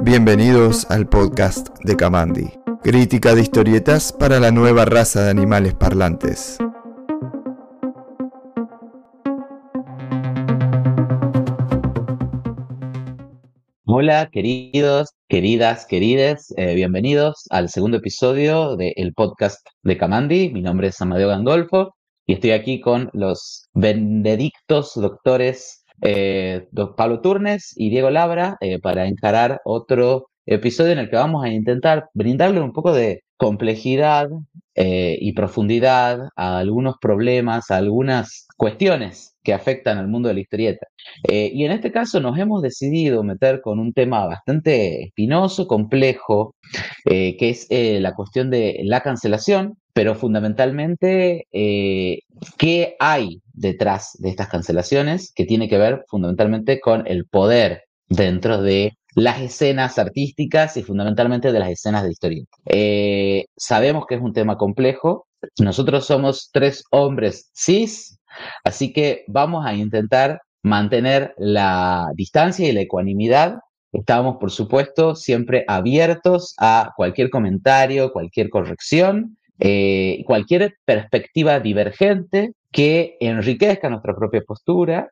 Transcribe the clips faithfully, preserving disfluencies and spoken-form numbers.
Bienvenidos al podcast de Kamandi, crítica de historietas para la nueva raza de animales parlantes. Hola, queridos, queridas, querides, eh, bienvenidos al segundo episodio del podcast de Kamandi. Mi nombre es Amadeo Gandolfo y estoy aquí con los benedictos doctores eh, don Pablo Turnes y Diego Labra eh, para encarar otro episodio en el que vamos a intentar brindarle un poco de complejidad eh, y profundidad a algunos problemas, a algunas cuestiones que afectan al mundo de la historieta. Eh, y en este caso nos hemos decidido meter con un tema bastante espinoso, complejo, eh, que es eh, la cuestión de la cancelación, pero fundamentalmente eh, qué hay detrás de estas cancelaciones, que tiene que ver fundamentalmente con el poder dentro de las escenas artísticas y fundamentalmente de las escenas de historieta. Eh, sabemos que es un tema complejo. Nosotros somos tres hombres cis, así que vamos a intentar mantener la distancia y la ecuanimidad. Estamos, por supuesto, siempre abiertos a cualquier comentario, cualquier corrección, eh, cualquier perspectiva divergente que enriquezca nuestra propia postura.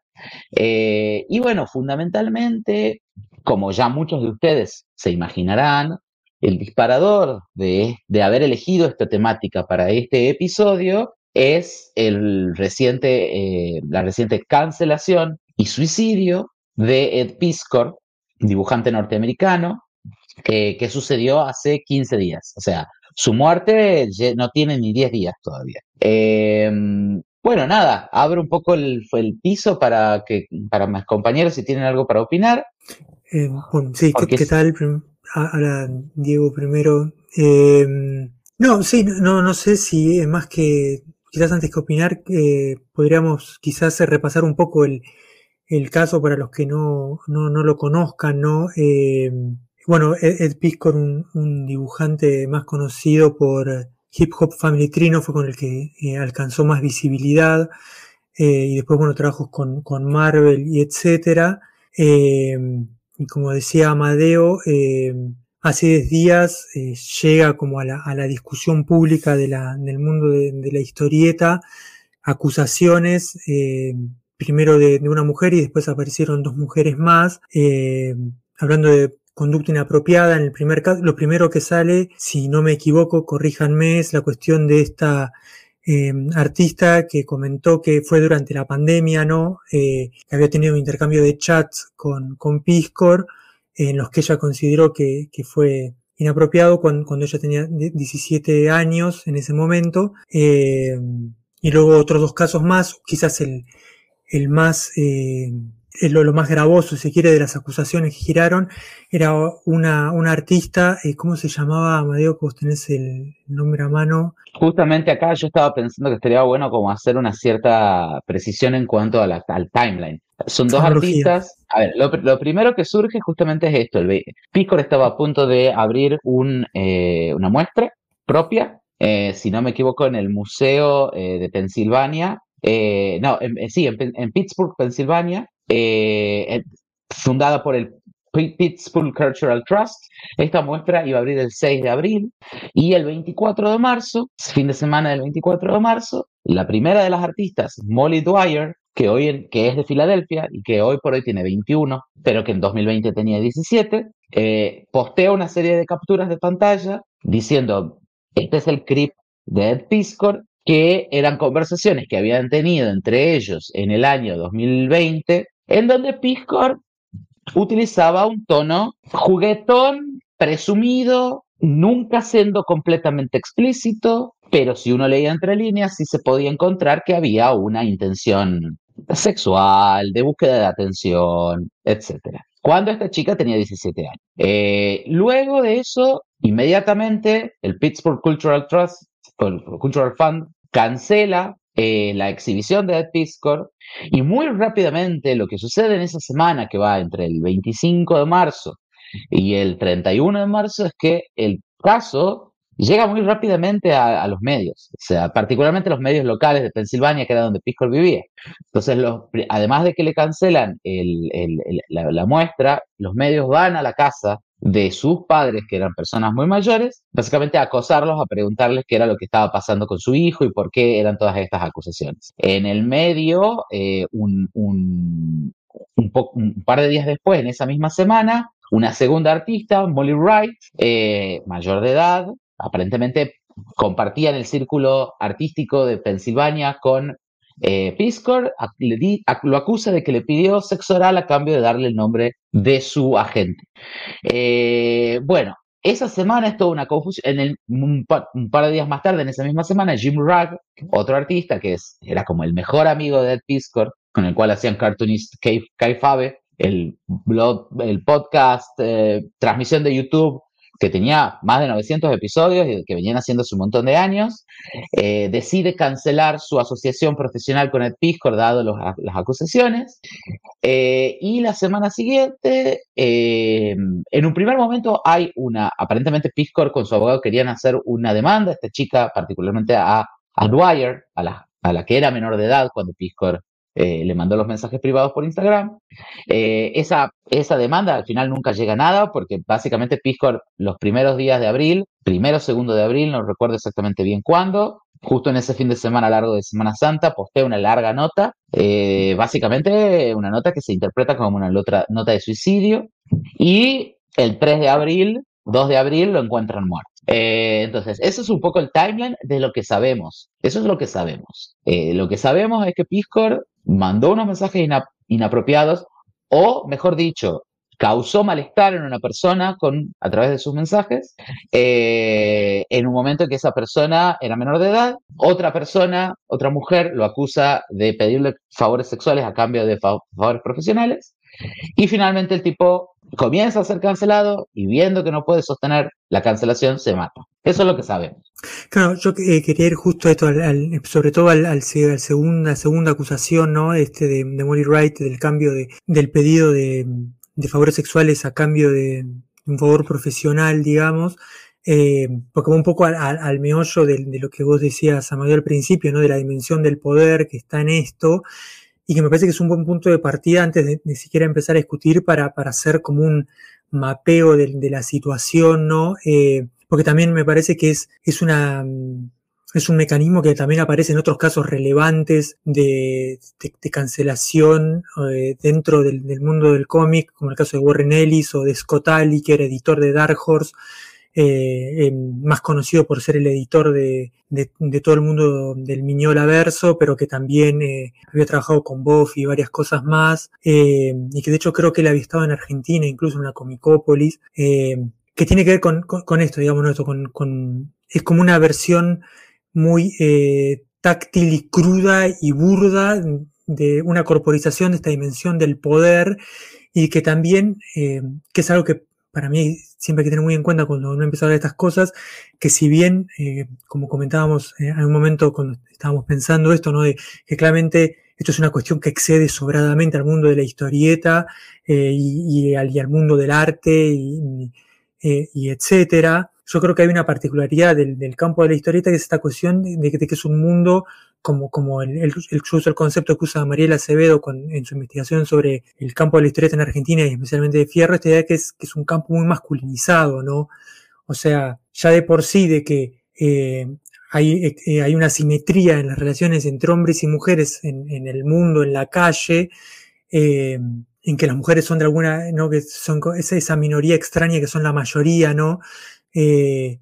Eh, y bueno, fundamentalmente, como ya muchos de ustedes se imaginarán, el disparador de, de haber elegido esta temática para este episodio es el reciente, eh, la reciente cancelación y suicidio de Ed Piskor, dibujante norteamericano, eh, que sucedió hace quince días. O sea, su muerte no tiene ni diez días todavía. Eh, bueno, nada, abro un poco el, el piso para que para mis compañeros si tienen algo para opinar. Eh, bueno, sí, ¿qué, ¿qué tal? Ahora, Diego primero. Eh, no, sí, no, no sé si es más que, quizás antes que opinar, eh, podríamos quizás repasar un poco el, el caso para los que no, no, no lo conozcan, ¿no? Eh, bueno, Ed, Ed Piskor, un, un dibujante más conocido por Hip Hop Family Tree, ¿no? Fue con el que eh, alcanzó más visibilidad, eh, y después, bueno, trabajos con, con Marvel y etcétera. Eh, y como decía Amadeo, eh, hace diez días eh, llega como a la, a la discusión pública de la, del mundo de, de la historieta, acusaciones, eh, primero de, de una mujer y después aparecieron dos mujeres más, eh, hablando de conducta inapropiada. En el primer caso, lo primero que sale, si no me equivoco, corríjanme, es la cuestión de esta Eh, artista que comentó que fue durante la pandemia, ¿no? Eh, que había tenido un intercambio de chats con, con Piskor, eh, en los que ella consideró que, que fue inapropiado cuando, cuando ella tenía diecisiete años en ese momento. Eh, y luego otros dos casos más, quizás el, el más, eh, lo, lo más gravoso, si se quiere, de las acusaciones que giraron, era una, una artista, eh, ¿cómo se llamaba, Amadeo? Que vos tenés el nombre a mano. Justamente acá yo estaba pensando que estaría bueno como hacer una cierta precisión en cuanto a la, al timeline. Son dos artistas. A ver, lo, lo primero que surge justamente es esto. El Piskor estaba a punto de abrir un, eh, una muestra propia, eh, si no me equivoco, en el Museo eh, de Pensilvania. Eh, no, en, en, sí, en, en Pittsburgh, Pensilvania, eh, fundada por el Pittsburgh Cultural Trust. Esta muestra iba a abrir el seis de abril y el veinticuatro de marzo, fin de semana del veinticuatro de marzo, la primera de las artistas, Molly Dwyer, que hoy en, que es de Filadelfia y que hoy por hoy tiene veintiuno, pero que en dos mil veinte tenía diecisiete, eh, postea una serie de capturas de pantalla diciendo: este es el creep de Ed Piskor, que eran conversaciones que habían tenido entre ellos en el año dos mil veinte, en donde Piskor utilizaba un tono juguetón, presumido, nunca siendo completamente explícito, pero si uno leía entre líneas sí se podía encontrar que había una intención sexual, de búsqueda de atención, etcétera. Cuando esta chica tenía diecisiete años. Eh, luego de eso, inmediatamente, el Pittsburgh Cultural Trust, Cultural Fund, cancela eh, la exhibición de Ed Piskor, y muy rápidamente lo que sucede en esa semana que va entre el veinticinco de marzo y el treinta y uno de marzo es que el caso llega muy rápidamente a, a los medios, o sea, particularmente los medios locales de Pensilvania, que era donde Piskor vivía. Entonces, los, además de que le cancelan el, el, el, la, la muestra, los medios van a la casa de sus padres, que eran personas muy mayores, básicamente a acosarlos, a preguntarles qué era lo que estaba pasando con su hijo y por qué eran todas estas acusaciones. En el medio, eh, un, un, un, po- un par de días después, en esa misma semana, una segunda artista, Molly Wright, eh, mayor de edad, aparentemente compartía en el círculo artístico de Pensilvania con eh, Piscor, a- le di- a- lo acusa de que le pidió sexo oral a cambio de darle el nombre de su agente. Eh, bueno, esa semana es toda una confusión. En el, un, pa- un par de días más tarde, en esa misma semana, Jim Rugg, otro artista que es, era como el mejor amigo de Ed Piscor, con el cual hacían Cartoonist Kai Kai Fabe, el blog, el podcast, eh, transmisión de YouTube, que tenía más de novecientos episodios y que venían haciendo hace un montón de años, eh, decide cancelar su asociación profesional con Ed Piscor, dado los- las acusaciones. Eh, y la semana siguiente, eh, en un primer momento hay una, aparentemente Piscor con su abogado querían hacer una demanda, esta chica particularmente a, a Dwyer, a la, a la que era menor de edad cuando Piscor eh, le mandó los mensajes privados por Instagram. Eh, esa, esa demanda al final nunca llega a nada porque básicamente Piscor los primeros días de abril, primero o segundo de abril, no recuerdo exactamente bien cuándo, justo en ese fin de semana largo de Semana Santa, postea una larga nota, eh, básicamente una nota que se interpreta como una lotra- nota de suicidio, y el tres de abril, dos de abril, lo encuentran muerto. Eh, entonces, eso es un poco el timeline de lo que sabemos. Eso es lo que sabemos. Eh, lo que sabemos es que Piscor mandó unos mensajes ina- inapropiados, o mejor dicho, causó malestar en una persona con, a través de sus mensajes, eh, en un momento en que esa persona era menor de edad. Otra persona, otra mujer, lo acusa de pedirle favores sexuales a cambio de fa- favores profesionales. Y finalmente el tipo comienza a ser cancelado y viendo que no puede sostener la cancelación, se mata. Eso es lo que sabemos. Claro, yo eh, quería ir justo a esto, al, al- sobre todo al, al, se- al segunda, segunda acusación, ¿no? Este de, de Molly Wright, del cambio de, del pedido de, de favores sexuales a cambio de un favor profesional, digamos, eh, porque va un poco al, al, al meollo de, de lo que vos decías, Amadeo, al principio, ¿no? De la dimensión del poder que está en esto, y que me parece que es un buen punto de partida antes de, de siquiera empezar a discutir para, para hacer como un mapeo de, de la situación, ¿no? Eh, porque también me parece que es, es una, es un mecanismo que también aparece en otros casos relevantes de, de, de cancelación eh, dentro del, del mundo del cómic, como el caso de Warren Ellis o de Scott Allie, que era editor de Dark Horse, eh, eh, más conocido por ser el editor de, de, de todo el mundo del Miñolaverso, pero que también eh, había trabajado con Buffy y varias cosas más, eh, y que de hecho creo que él había estado en Argentina, incluso en la Comicópolis, eh, que tiene que ver con, con, con esto, digamos, ¿no? Esto, con, con, es como una versión muy eh, táctil y cruda y burda de una corporización de esta dimensión del poder, y que también, eh, que es algo que para mí siempre hay que tener muy en cuenta cuando uno empieza a hablar de estas cosas, que si bien, eh, como comentábamos eh, en un momento cuando estábamos pensando esto, ¿no? De que claramente esto es una cuestión que excede sobradamente al mundo de la historieta eh, y, y, al, y al mundo del arte y, y, y etcétera. Yo creo que hay una particularidad del, del campo de la historieta, que es esta cuestión de, de, de que es un mundo como, como el, el, el, el concepto que usa Mariela Acevedo con, en su investigación sobre el campo de la historieta en Argentina y especialmente de Fierro, esta idea que es, que es un campo muy masculinizado, ¿no? O sea, ya de por sí de que eh, hay, eh, hay una simetría en las relaciones entre hombres y mujeres en, en el mundo, en la calle, eh, en que las mujeres son de alguna, ¿no? Que son esa, esa minoría extraña que son la mayoría, ¿no? Eh,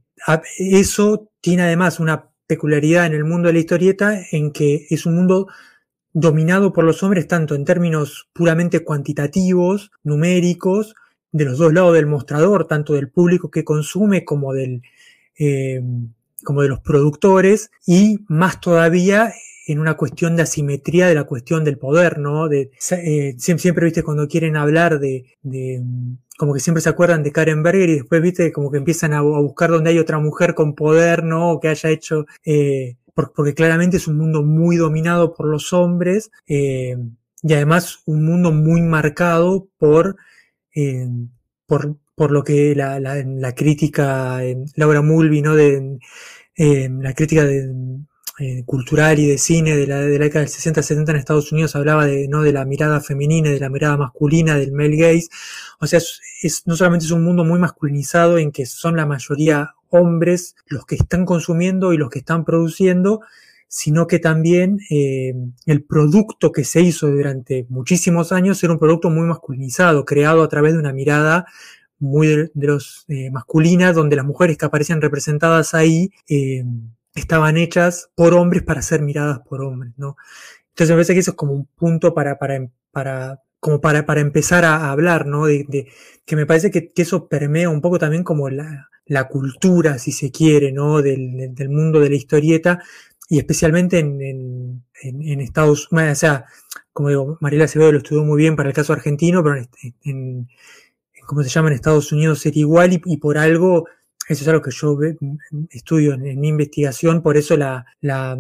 eso tiene además una peculiaridad en el mundo de la historieta en que es un mundo dominado por los hombres tanto en términos puramente cuantitativos, numéricos, de los dos lados del mostrador, tanto del público que consume como del eh, como de los productores, y más todavía en una cuestión de asimetría de la cuestión del poder, ¿no? De, eh, siempre, siempre, viste, cuando quieren hablar de, de como que siempre se acuerdan de Karen Berger y después, viste, como que empiezan a, a buscar donde hay otra mujer con poder, ¿no? O que haya hecho, eh, por, porque claramente es un mundo muy dominado por los hombres, eh, y además un mundo muy marcado por, eh, por, por lo que la, la, la crítica, eh, Laura Mulvey, ¿no? De, eh, la crítica de eh, cultural y de cine de la, de la década del sesenta setenta en Estados Unidos hablaba de, ¿no? de la mirada femenina, de la mirada masculina, del male gaze. O sea, es, es, no solamente es un mundo muy masculinizado en que son la mayoría hombres los que están consumiendo y los que están produciendo, sino que también eh, el producto que se hizo durante muchísimos años era un producto muy masculinizado, creado a través de una mirada muy de, de los eh, masculina, donde las mujeres que aparecían representadas ahí eh, estaban hechas por hombres para ser miradas por hombres, ¿no? Entonces me parece que eso es como un punto para, para, para como para, para empezar a, a hablar, ¿no? De, de, que me parece que, que eso permea un poco también como la, la cultura, si se quiere, ¿no? Del, del mundo de la historieta, y especialmente en, en, en, en Estados Unidos, o sea, como digo, Mariela Acevedo lo estudió muy bien para el caso argentino, pero en, en, en ¿cómo se llama? En Estados Unidos sería igual, y, y por algo, eso es algo que yo ve, estudio en, en mi investigación, por eso la, la,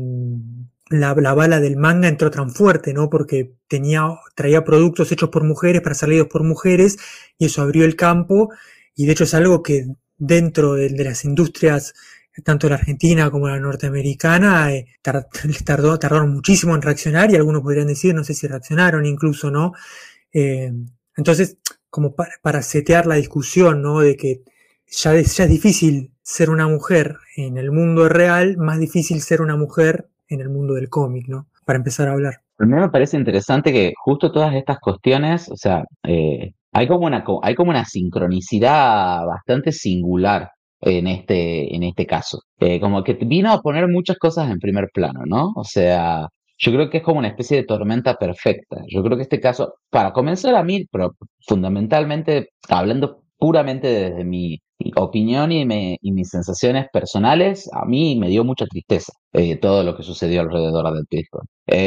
la, la bala del manga entró tan fuerte, ¿no? Porque tenía, traía productos hechos por mujeres para ser leídos por mujeres, y eso abrió el campo, y de hecho es algo que dentro de, de las industrias tanto la argentina como la norteamericana, eh, tar, tardó, tardaron muchísimo en reaccionar, y algunos podrían decir, no sé si reaccionaron incluso, ¿no? Eh, entonces, como para, para setear la discusión, ¿no? De que ya es, ya es difícil ser una mujer en el mundo real, más difícil ser una mujer en el mundo del cómic, ¿no? Para empezar a hablar. A mí me parece interesante que justo todas estas cuestiones, o sea, eh, hay como una, hay como una sincronicidad bastante singular en este, en este caso. Eh, como que vino a poner muchas cosas en primer plano, ¿no? O sea, yo creo que es como una especie de tormenta perfecta. Yo creo que este caso, para comenzar a mí, pero fundamentalmente, hablando puramente desde mi opinión y, me, y mis sensaciones personales, a mí me dio mucha tristeza eh, todo lo que sucedió alrededor del Bitcoin.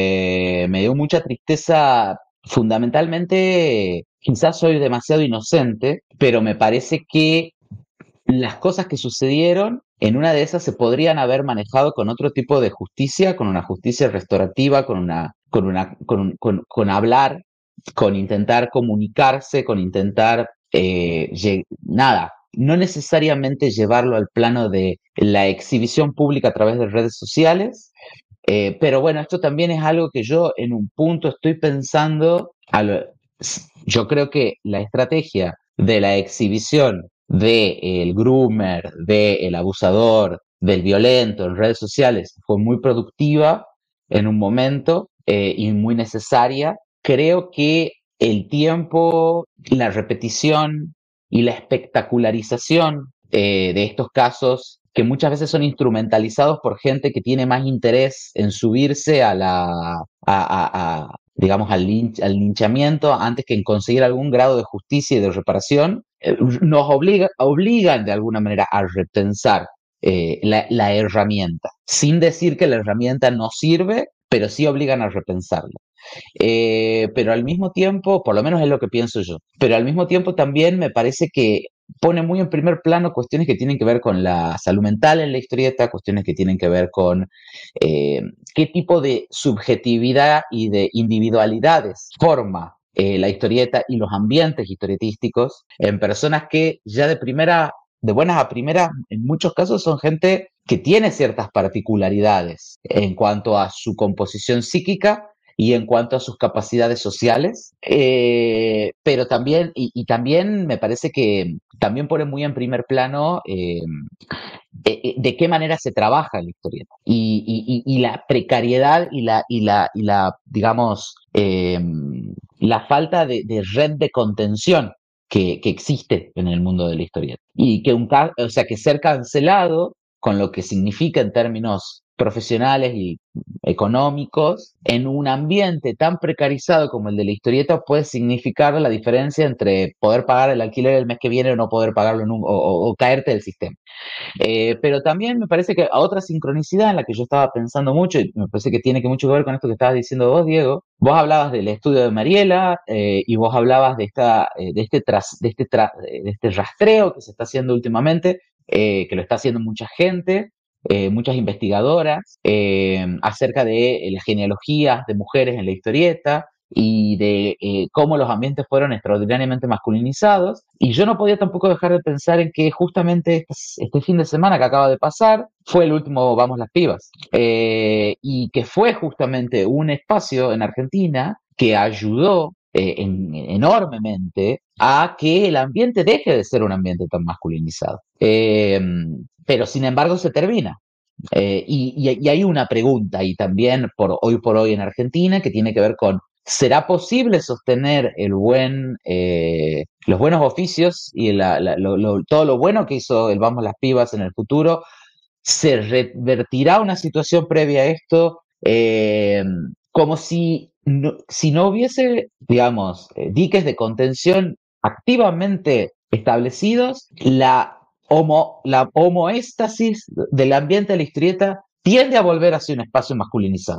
Eh, me dio mucha tristeza, fundamentalmente, quizás soy demasiado inocente, pero me parece que las cosas que sucedieron, en una de esas se podrían haber manejado con otro tipo de justicia, con una justicia restaurativa, con una, con una, con, con, con hablar, con intentar comunicarse, con intentar eh, nada, no necesariamente llevarlo al plano de la exhibición pública a través de redes sociales. Eh, pero bueno, esto también es algo que yo en un punto estoy pensando. Lo, yo creo que la estrategia de la exhibición del groomer, del abusador, del violento en redes sociales fue muy productiva en un momento eh, y muy necesaria. Creo que el tiempo, la repetición y la espectacularización eh, de estos casos, que muchas veces son instrumentalizados por gente que tiene más interés en subirse a la, a, a, a, digamos, al, linch, al linchamiento antes que en conseguir algún grado de justicia y de reparación, eh, nos obliga, obligan de alguna manera a repensar eh, la, la herramienta, sin decir que la herramienta no sirve, pero sí obligan a repensarla. Eh, pero al mismo tiempo, por lo menos es lo que pienso yo, pero al mismo tiempo también me parece que pone muy en primer plano cuestiones que tienen que ver con la salud mental en la historieta, cuestiones que tienen que ver con eh, qué tipo de subjetividad y de individualidades forma eh, la historieta y los ambientes historietísticos en personas que ya de primera, de buenas a primeras, en muchos casos son gente que tiene ciertas particularidades en cuanto a su composición psíquica y en cuanto a sus capacidades sociales, eh, pero también, y, y también me parece que también pone muy en primer plano eh, de, de qué manera se trabaja en la historieta y, y, y la precariedad y la, y la, y la digamos, eh, la falta de, de red de contención que, que existe en el mundo de la historieta. Y que, un, o sea, que ser cancelado, con lo que significa en términos profesionales y económicos, en un ambiente tan precarizado como el de la historieta, puede significar la diferencia entre poder pagar el alquiler el mes que viene o no poder pagarlo en un, o, o, o caerte del sistema. Eh, pero también me parece que a otra sincronicidad en la que yo estaba pensando mucho, y me parece que tiene que mucho que ver con esto que estabas diciendo vos, Diego, vos hablabas del estudio de Mariela eh, y vos hablabas de, esta, eh, de, este tras, de, este tra, de este rastreo que se está haciendo últimamente, eh, que lo está haciendo mucha gente, eh, muchas investigadoras, eh, acerca de las genealogías de mujeres en la historieta y de eh, cómo los ambientes fueron extraordinariamente masculinizados. Y yo no podía tampoco dejar de pensar en que justamente este, este fin de semana que acaba de pasar fue el último Vamos las Pibas, eh, y que fue justamente un espacio en Argentina que ayudó eh, en, enormemente a que el ambiente deje de ser un ambiente tan masculinizado. Eh, pero sin embargo se termina. Eh, y, y, y hay una pregunta ahí también por hoy por hoy en Argentina que tiene que ver con: ¿será posible sostener el buen, eh, los buenos oficios y la, la, lo, lo, todo lo bueno que hizo el Vamos las Pibas en el futuro? ¿Se revertirá una situación previa a esto? Eh, como si no, si no hubiese, digamos, eh, diques de contención activamente establecidos, la, homo, la homoéstasis del ambiente de la historieta tiende a volver hacia un espacio masculinizado.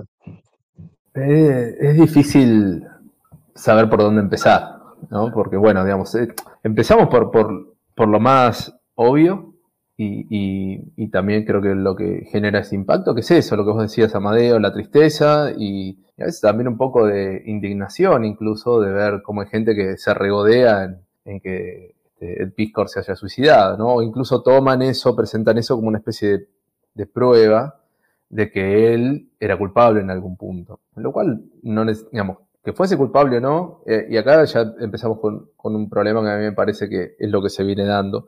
Eh, es difícil saber por dónde empezar, ¿no? Porque, bueno, digamos, eh, empezamos por, por, por lo más obvio y, y, y también creo que lo que genera ese impacto, que es eso, lo que vos decías, Amadeo, la tristeza y, y a veces también un poco de indignación incluso de ver cómo hay gente que se regodea en, en que este, Ed Piskor se haya suicidado, ¿no? O incluso toman eso, presentan eso como una especie de, de prueba de que él era culpable en algún punto. Lo cual, no digamos, que fuese culpable o no, eh, y acá ya empezamos con, con un problema que a mí me parece que es lo que se viene dando,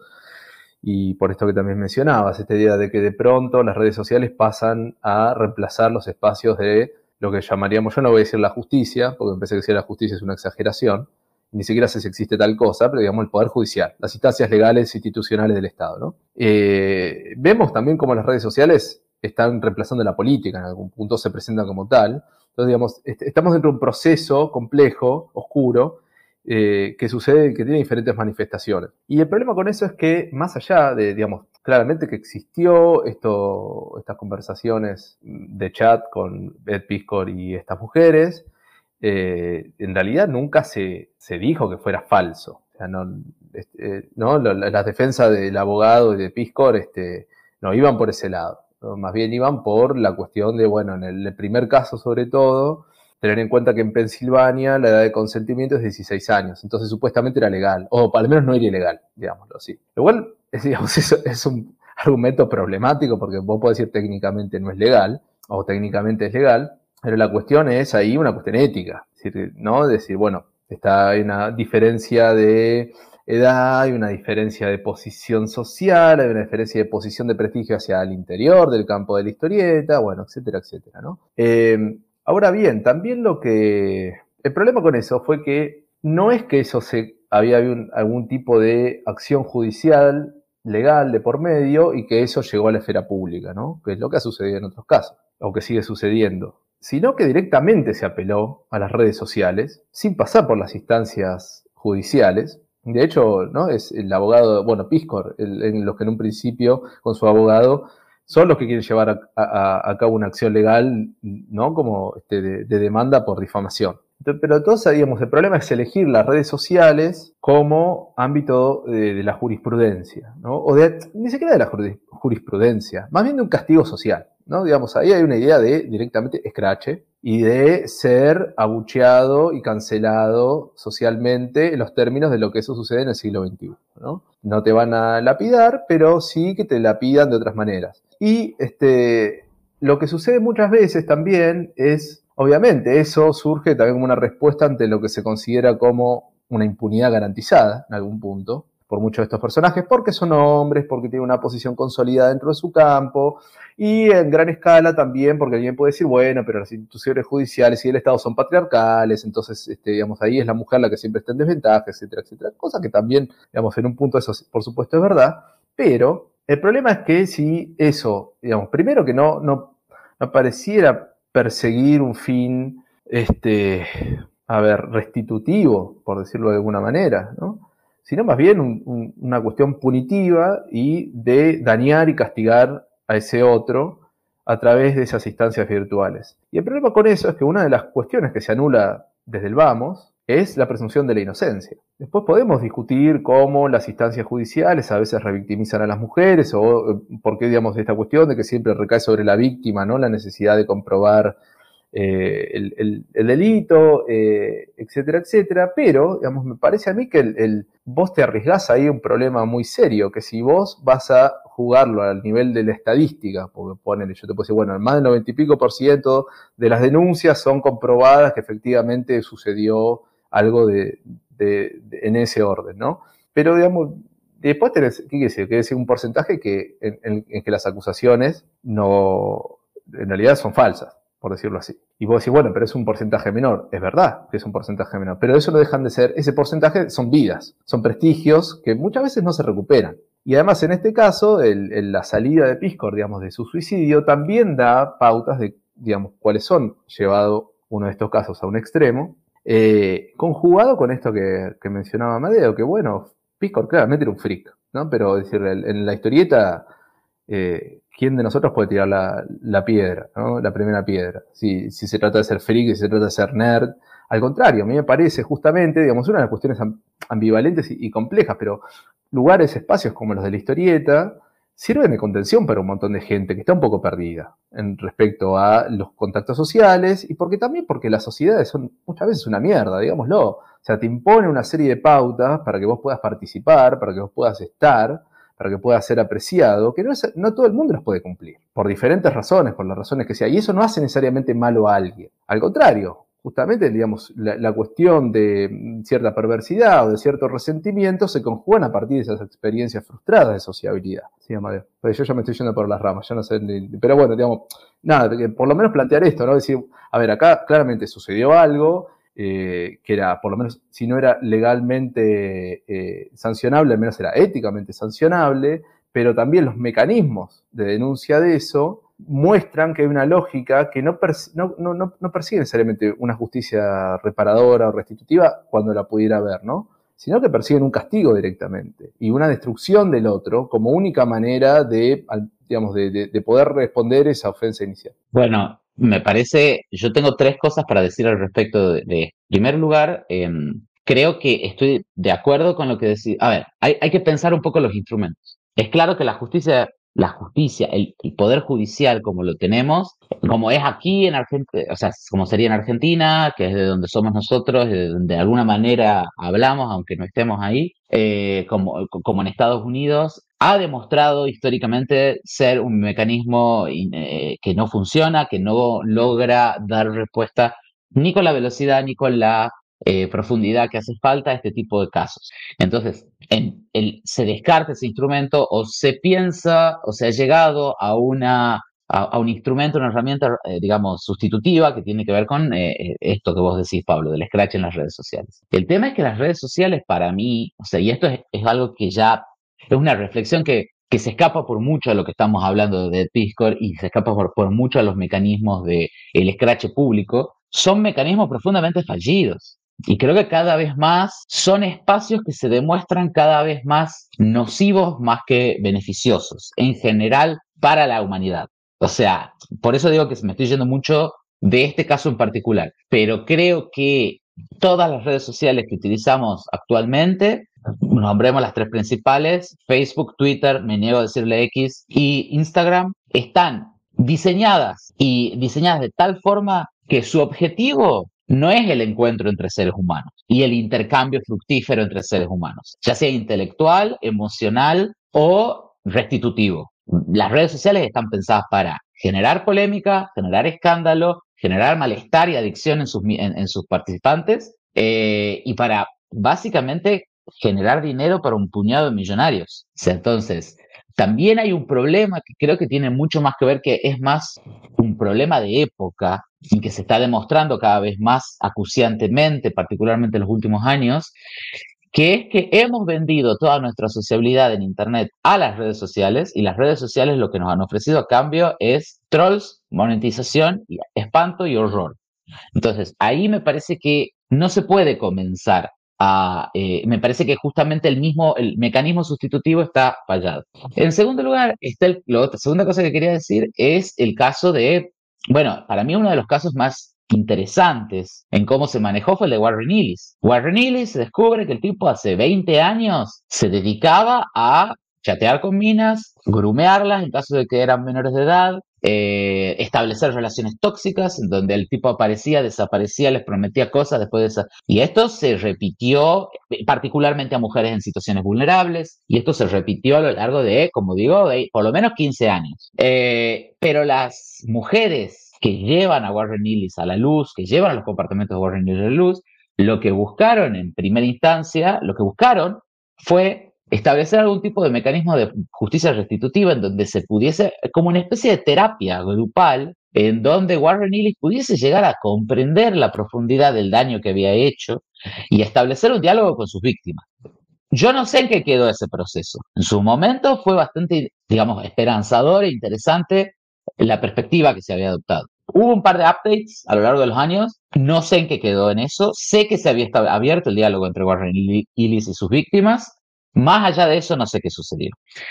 y por esto que también mencionabas, esta idea de que de pronto las redes sociales pasan a reemplazar los espacios de lo que llamaríamos, yo no voy a decir la justicia, porque me parece que decir la justicia es una exageración, ni siquiera sé si existe tal cosa, pero digamos el Poder Judicial, las instancias legales e institucionales del Estado, ¿no? Eh, vemos también cómo las redes sociales están reemplazando la política, en algún punto se presentan como tal. Entonces, digamos, est- estamos dentro de un proceso complejo, oscuro, eh, que sucede, que tiene diferentes manifestaciones. Y el problema con eso es que, más allá de, digamos, claramente que existió esto, estas conversaciones de chat con Ed Piskor y estas mujeres, eh, en realidad nunca se, se dijo que fuera falso. O sea, no, este, ¿no? Las defensas del abogado y de Piskor este, no iban por ese lado. Más bien iban por la cuestión de, bueno, en el primer caso sobre todo, tener en cuenta que en Pensilvania la edad de consentimiento es dieciséis años, entonces supuestamente era legal, o al menos no era ilegal, digámoslo así. Igual, es, digamos, eso es un argumento problemático porque vos podés decir técnicamente no es legal, o técnicamente es legal, pero la cuestión es ahí una cuestión ética, es decir, ¿no? Decir, bueno, está hay una diferencia de edad, hay una diferencia de posición social, hay una diferencia de posición de prestigio hacia el interior del campo de la historieta, bueno, etcétera, etcétera, ¿no? Eh, ahora bien, también lo que... El problema con eso fue que no es que eso se había un, algún tipo de acción judicial legal de por medio y que eso llegó a la esfera pública, ¿no? Que es lo que ha sucedido en otros casos, o que sigue sucediendo, sino que directamente se apeló a las redes sociales sin pasar por las instancias judiciales. De hecho, ¿no? Es el abogado, bueno, Piskor, el, en los que en un principio, con su abogado, son los que quieren llevar a, a, a cabo una acción legal, ¿no? Como este, de, de demanda por difamación. Entonces, pero entonces, digamos, el problema es elegir las redes sociales como ámbito de, de la jurisprudencia, ¿no? O de, ni siquiera de la jurisprudencia, más bien de un castigo social, ¿no? Digamos, ahí hay una idea de directamente escrache y de ser abucheado y cancelado socialmente en los términos de lo que eso sucede en el siglo veintiuno, ¿no? No te van a lapidar, pero sí que te lapidan de otras maneras. Y este, lo que sucede muchas veces también es, obviamente, eso surge también como una respuesta ante lo que se considera como una impunidad garantizada en algún punto por muchos de estos personajes, porque son hombres, porque tienen una posición consolidada dentro de su campo, y en gran escala también porque alguien puede decir, bueno, pero las instituciones judiciales y el Estado son patriarcales, entonces, este, digamos, ahí es la mujer la que siempre está en desventaja, etcétera, etcétera, cosa que también, digamos, en un punto eso, por supuesto, es verdad, pero el problema es que si eso, digamos, primero que no, no, no pareciera perseguir un fin, este, a ver, restitutivo, por decirlo de alguna manera, ¿no? Sino más bien un, un, una cuestión punitiva y de dañar y castigar a ese otro a través de esas instancias virtuales. Y el problema con eso es que una de las cuestiones que se anula desde el vamos es la presunción de la inocencia. Después podemos discutir cómo las instancias judiciales a veces revictimizan a las mujeres o por qué, digamos, esta cuestión de que siempre recae sobre la víctima, ¿no? La necesidad de comprobar eh, el, el, el delito, eh, etcétera, etcétera, pero, digamos, me parece a mí que el, el, vos te arriesgás ahí un problema muy serio, que si vos vas a jugarlo al nivel de la estadística, porque ponele, yo te puedo decir, bueno, más del noventa y pico por ciento de las denuncias son comprobadas que efectivamente sucedió algo de, de, de, en ese orden, ¿no? Pero, digamos, después tenés, ¿qué quiere decir? Quiere decir un porcentaje que, en, en, en que las acusaciones no, en realidad son falsas, por decirlo así. Y vos decís, bueno, pero es un porcentaje menor. Es verdad que es un porcentaje menor, pero eso no dejan de ser, ese porcentaje son vidas, son prestigios que muchas veces no se recuperan. Y además, en este caso, el, el, la salida de Piscor, digamos, de su suicidio, también da pautas de, digamos, cuáles son, llevado uno de estos casos a un extremo, eh, conjugado con esto que, que mencionaba Amadeo, que bueno, Piscor claramente era un freak, ¿no? Pero decir, en la historieta, eh, ¿quién de nosotros puede tirar la, la piedra, ¿no? La primera piedra? Si, si se trata de ser freak, si se trata de ser nerd. Al contrario, a mí me parece justamente, digamos, una de las cuestiones ambivalentes y, y complejas, pero lugares, espacios como los de la historieta sirven de contención para un montón de gente que está un poco perdida en respecto a los contactos sociales y porque también porque las sociedades son muchas veces una mierda, digámoslo. O sea, te impone una serie de pautas para que vos puedas participar, para que vos puedas estar, para que puedas ser apreciado, que no, es, no todo el mundo los puede cumplir, por diferentes razones, por las razones que sea. Y eso no hace necesariamente malo a alguien. Al contrario, justamente, digamos, la, la cuestión de cierta perversidad o de cierto resentimiento se conjugan a partir de esas experiencias frustradas de sociabilidad. Sí, Amadeo. Pues yo ya me estoy yendo por las ramas, ya no sé, ni, pero bueno, digamos, nada, por lo menos plantear esto, ¿no? Decir, a ver, acá claramente sucedió algo, eh, que era, por lo menos, si no era legalmente eh, sancionable, al menos era éticamente sancionable, pero también los mecanismos de denuncia de eso muestran que hay una lógica que no, pers no, no, no, no persigue necesariamente una justicia reparadora o restitutiva cuando la pudiera haber, ¿no? Sino que persiguen un castigo directamente y una destrucción del otro como única manera de, digamos, de, de, de poder responder esa ofensa inicial. Bueno, me parece, yo tengo tres cosas para decir al respecto de, de en primer lugar, eh, creo que estoy de acuerdo con lo que decís. A ver, hay, hay que pensar un poco los instrumentos. Es claro que la justicia la justicia, el, el poder judicial como lo tenemos, como es aquí en Argentina, o sea, como sería en Argentina, que es de donde somos nosotros, de donde de alguna manera hablamos, aunque no estemos ahí, eh, como, como en Estados Unidos, ha demostrado históricamente ser un mecanismo eh, que no funciona, que no logra dar respuesta ni con la velocidad ni con la Eh, profundidad que hace falta a este tipo de casos. Entonces, en el, se descarta ese instrumento o se piensa o se ha llegado a, una, a, a un instrumento, una herramienta, eh, digamos, sustitutiva que tiene que ver con eh, esto que vos decís, Pablo, del scratch en las redes sociales. El tema es que las redes sociales para mí, o sea, y esto es, es algo que ya es una reflexión que que se escapa por mucho a lo que estamos hablando de Piscor y se escapa por, por mucho a los mecanismos del scratch público, son mecanismos profundamente fallidos. Y creo que cada vez más son espacios que se demuestran cada vez más nocivos más que beneficiosos, en general, para la humanidad. O sea, por eso digo que me estoy yendo mucho de este caso en particular, pero creo que todas las redes sociales que utilizamos actualmente, nombremos las tres principales, Facebook, Twitter, me niego a decirle X, y Instagram, están diseñadas y diseñadas de tal forma que su objetivo no es el encuentro entre seres humanos y el intercambio fructífero entre seres humanos, ya sea intelectual, emocional o restitutivo. Las redes sociales están pensadas para generar polémica, generar escándalo, generar malestar y adicción en sus, en, en sus participantes eh, y para básicamente generar dinero para un puñado de millonarios. O sea, entonces, también hay un problema que creo que tiene mucho más que ver, que es más un problema de época y que se está demostrando cada vez más acuciantemente, particularmente en los últimos años, que es que hemos vendido toda nuestra sociabilidad en Internet a las redes sociales y las redes sociales lo que nos han ofrecido a cambio es trolls, monetización, espanto y horror. Entonces, ahí me parece que no se puede comenzar a... Eh, me parece que justamente el mismo, el mecanismo sustitutivo está fallado. En segundo lugar, está el, la segunda cosa que quería decir es el caso de... Bueno, para mí uno de los casos más interesantes en cómo se manejó fue el de Warren Ellis. Warren Ellis se descubre que el tipo hace veinte años se dedicaba a chatear con minas, grumearlas en caso de que eran menores de edad, eh, establecer relaciones tóxicas, en donde el tipo aparecía, desaparecía, les prometía cosas después de esa... Y esto se repitió particularmente a mujeres en situaciones vulnerables, y esto se repitió a lo largo de, como digo, de por lo menos quince años. Eh, pero las mujeres que llevan a Warren Ellis a la luz, que llevan a los comportamientos de Warren Ellis a la luz, lo que buscaron en primera instancia, lo que buscaron fue establecer algún tipo de mecanismo de justicia restitutiva en donde se pudiese, como una especie de terapia grupal, en donde Warren Ellis pudiese llegar a comprender la profundidad del daño que había hecho y establecer un diálogo con sus víctimas. Yo no sé en qué quedó ese proceso. En su momento fue bastante, digamos, esperanzador e interesante la perspectiva que se había adoptado. Hubo un par de updates a lo largo de los años, no sé en qué quedó en eso, sé que se había abierto el diálogo entre Warren Ellis y sus víctimas, más allá de eso no sé qué sucedió.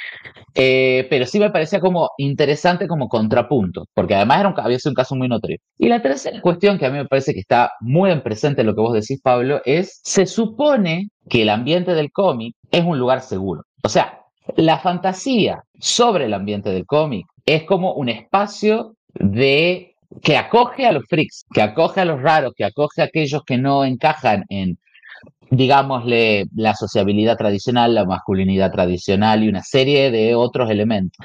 Eh, pero sí me parecía como interesante como contrapunto, porque además era un, había sido un caso muy notorio. Y la tercera cuestión que a mí me parece que está muy en presente en lo que vos decís, Pablo, es, se supone que el ambiente del cómic es un lugar seguro. O sea, la fantasía sobre el ambiente del cómic es como un espacio de que acoge a los freaks, que acoge a los raros, que acoge a aquellos que no encajan en, digámosle, la sociabilidad tradicional, la masculinidad tradicional y una serie de otros elementos.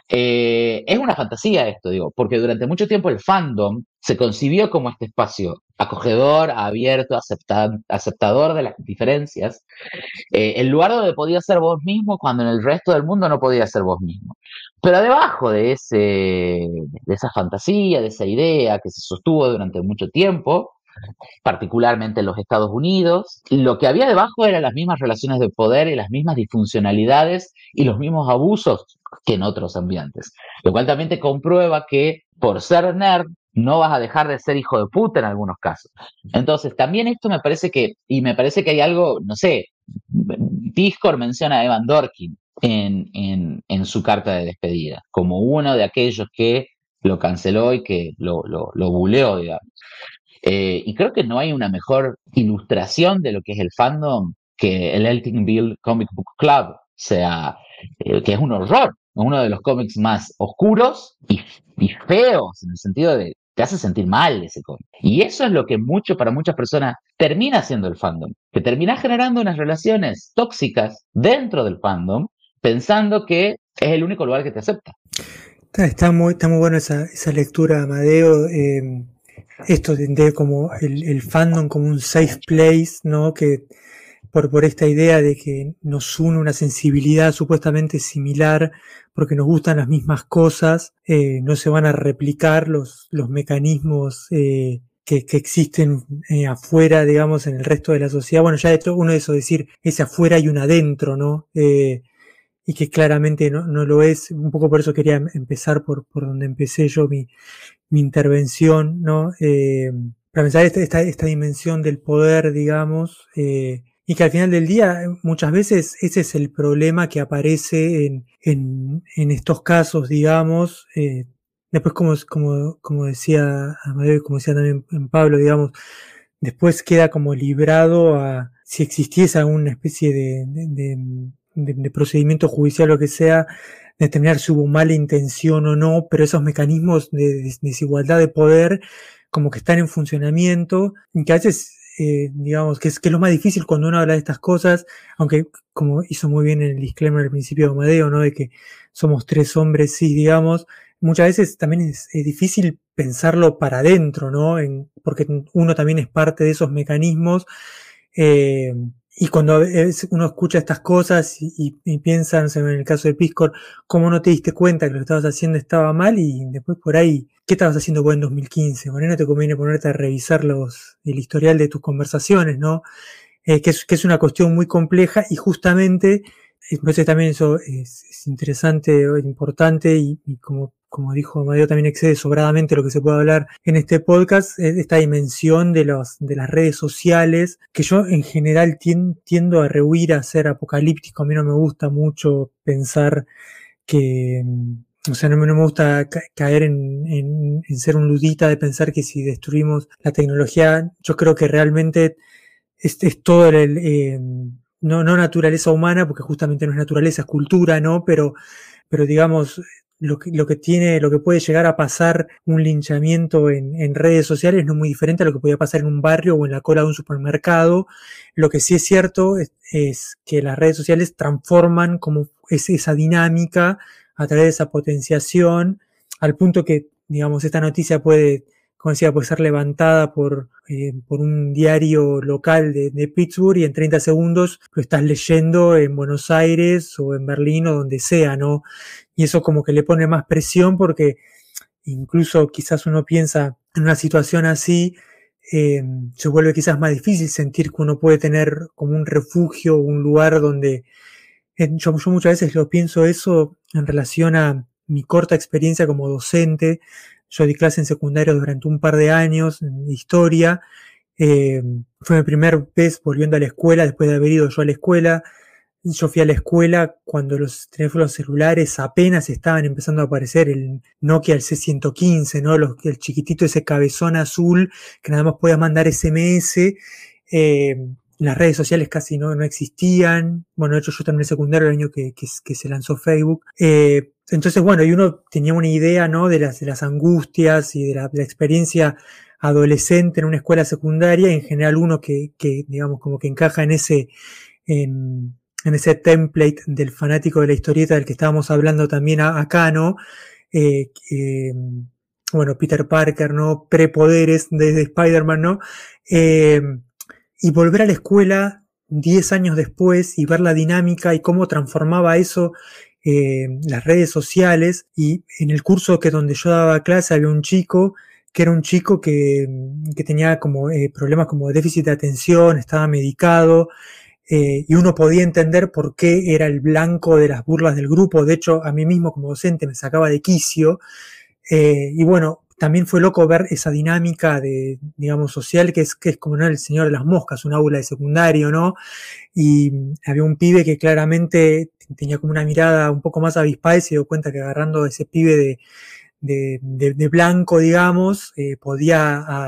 Eh, es una fantasía esto, digo, porque durante mucho tiempo el fandom se concibió como este espacio acogedor, abierto, acepta, aceptador de las diferencias, eh, el lugar donde podías ser vos mismo cuando en el resto del mundo no podías ser vos mismo. Pero debajo de, ese, de esa fantasía, de esa idea que se sostuvo durante mucho tiempo, particularmente en los Estados Unidos, lo que había debajo eran las mismas relaciones de poder y las mismas disfuncionalidades y los mismos abusos que en otros ambientes. Lo cual también te comprueba que por ser nerd no vas a dejar de ser hijo de puta en algunos casos. Entonces, también esto me parece que, y me parece que hay algo, no sé, Discord menciona a Evan Dorkin en, en, en su carta de despedida, como uno de aquellos que lo canceló y que lo, lo, lo buleó, digamos. Eh, y creo que no hay una mejor ilustración de lo que es el fandom que el Eltingville Comic Book Club, o sea, eh, que es un horror, uno de los cómics más oscuros y, y feos, en el sentido de te hace sentir mal ese cómic. Y eso es lo que mucho, para muchas personas termina siendo el fandom, que termina generando unas relaciones tóxicas dentro del fandom, pensando que es el único lugar que te acepta. Está, está, muy, está muy bueno esa, esa lectura, Amadeo. Eh, esto de entender como el, el fandom como un safe place, ¿no? Que por, por esta idea de que nos une una sensibilidad supuestamente similar porque nos gustan las mismas cosas, eh, no se van a replicar los, los mecanismos eh, que, que existen eh, afuera, digamos, en el resto de la sociedad. Bueno, ya de todo uno de eso decir, ese afuera y un adentro, ¿no? Eh, y que claramente no, no lo es. Un poco por eso quería empezar por, por donde empecé yo mi, mi intervención, ¿no? Eh, para pensar esta, esta, esta dimensión del poder, digamos, eh, y que al final del día muchas veces ese es el problema que aparece en, en, en estos casos, digamos, eh, después como, como, como decía Amadeo, como decía también Pablo, digamos, después queda como librado a si existiese alguna especie de, de, de, de, de procedimiento judicial o lo que sea, determinar si hubo mala intención o no, pero esos mecanismos de desigualdad de poder como que están en funcionamiento y que a veces, eh, digamos, que es, que es lo más difícil cuando uno habla de estas cosas, aunque como hizo muy bien en el disclaimer al principio de Amadeo, ¿no? De que somos tres hombres, sí, digamos, muchas veces también es, es difícil pensarlo para adentro, ¿no? En, porque uno también es parte de esos mecanismos, eh, y cuando uno escucha estas cosas y, y, y piensa, no sé, en el caso de Piscor, cómo no te diste cuenta que lo que estabas haciendo estaba mal y después por ahí, ¿qué estabas haciendo vos en dos mil quince? Bueno, no te conviene ponerte a revisar los, el historial de tus conversaciones, ¿no? Eh, que, es, que es una cuestión muy compleja y justamente, entonces también eso es, es interesante, importante y, y como como dijo Amadeo, también excede sobradamente lo que se puede hablar en este podcast, esta dimensión de, los, de las redes sociales, que yo en general tiendo a rehuir a ser apocalíptico. A mí no me gusta mucho pensar que, o sea, no me, no me gusta ca caer en, en, en ser un ludita de pensar que si destruimos la tecnología, yo creo que realmente es, es todo el, eh, no, no naturaleza humana, porque justamente no es naturaleza, es cultura, ¿no? Pero, pero digamos, lo que, lo que tiene, lo que puede llegar a pasar un linchamiento en, en redes sociales no es muy diferente a lo que podía pasar en un barrio o en la cola de un supermercado. Lo que sí es cierto es, es que las redes sociales transforman como es esa dinámica a través de esa potenciación, al punto que, digamos, esta noticia puede, como decía, puede ser levantada por, eh, por un diario local de, de Pittsburgh y en treinta segundos lo estás leyendo en Buenos Aires o en Berlín o donde sea, ¿no? Y eso como que le pone más presión porque incluso quizás uno piensa en una situación así, eh, se vuelve quizás más difícil sentir que uno puede tener como un refugio, un lugar donde... Eh, yo, yo muchas veces lo pienso eso en relación a mi corta experiencia como docente. Yo di clase en secundario durante un par de años, en historia. Eh, fue mi primer vez volviendo a la escuela, después de haber ido yo a la escuela. Yo fui a la escuela cuando los teléfonos celulares apenas estaban empezando a aparecer, el Nokia, el C ciento quince, ¿no? Los, el chiquitito, ese cabezón azul, que nada más podías mandar ese eme ese. Eh, las redes sociales casi no, no existían. Bueno, de hecho yo terminé secundario el año que, que, que se lanzó Facebook. Eh, entonces, bueno, y uno tenía una idea, ¿no? De las, de las angustias y de la, de la experiencia adolescente en una escuela secundaria. En general uno que, que digamos, como que encaja en ese, en, en ese template del fanático de la historieta del que estábamos hablando también a, acá, ¿no? Eh, eh, bueno, Peter Parker, ¿no? Prepoderes de, de Spider-Man, ¿no? Eh, y volver a la escuela diez años después y ver la dinámica y cómo transformaba eso eh, las redes sociales. Y en el curso que donde yo daba clase había un chico que era un chico que, que tenía como eh, problemas como de déficit de atención, estaba medicado, eh, y uno podía entender por qué era el blanco de las burlas del grupo. De hecho, a mí mismo como docente me sacaba de quicio, eh, y bueno, también fue loco ver esa dinámica de, digamos, social, que es, que es como, ¿no?, el señor de las moscas, un aula de secundario, ¿no? Y había un pibe que claramente tenía como una mirada un poco más avispada y se dio cuenta que agarrando a ese pibe de, de, de, de blanco, digamos, eh, podía a,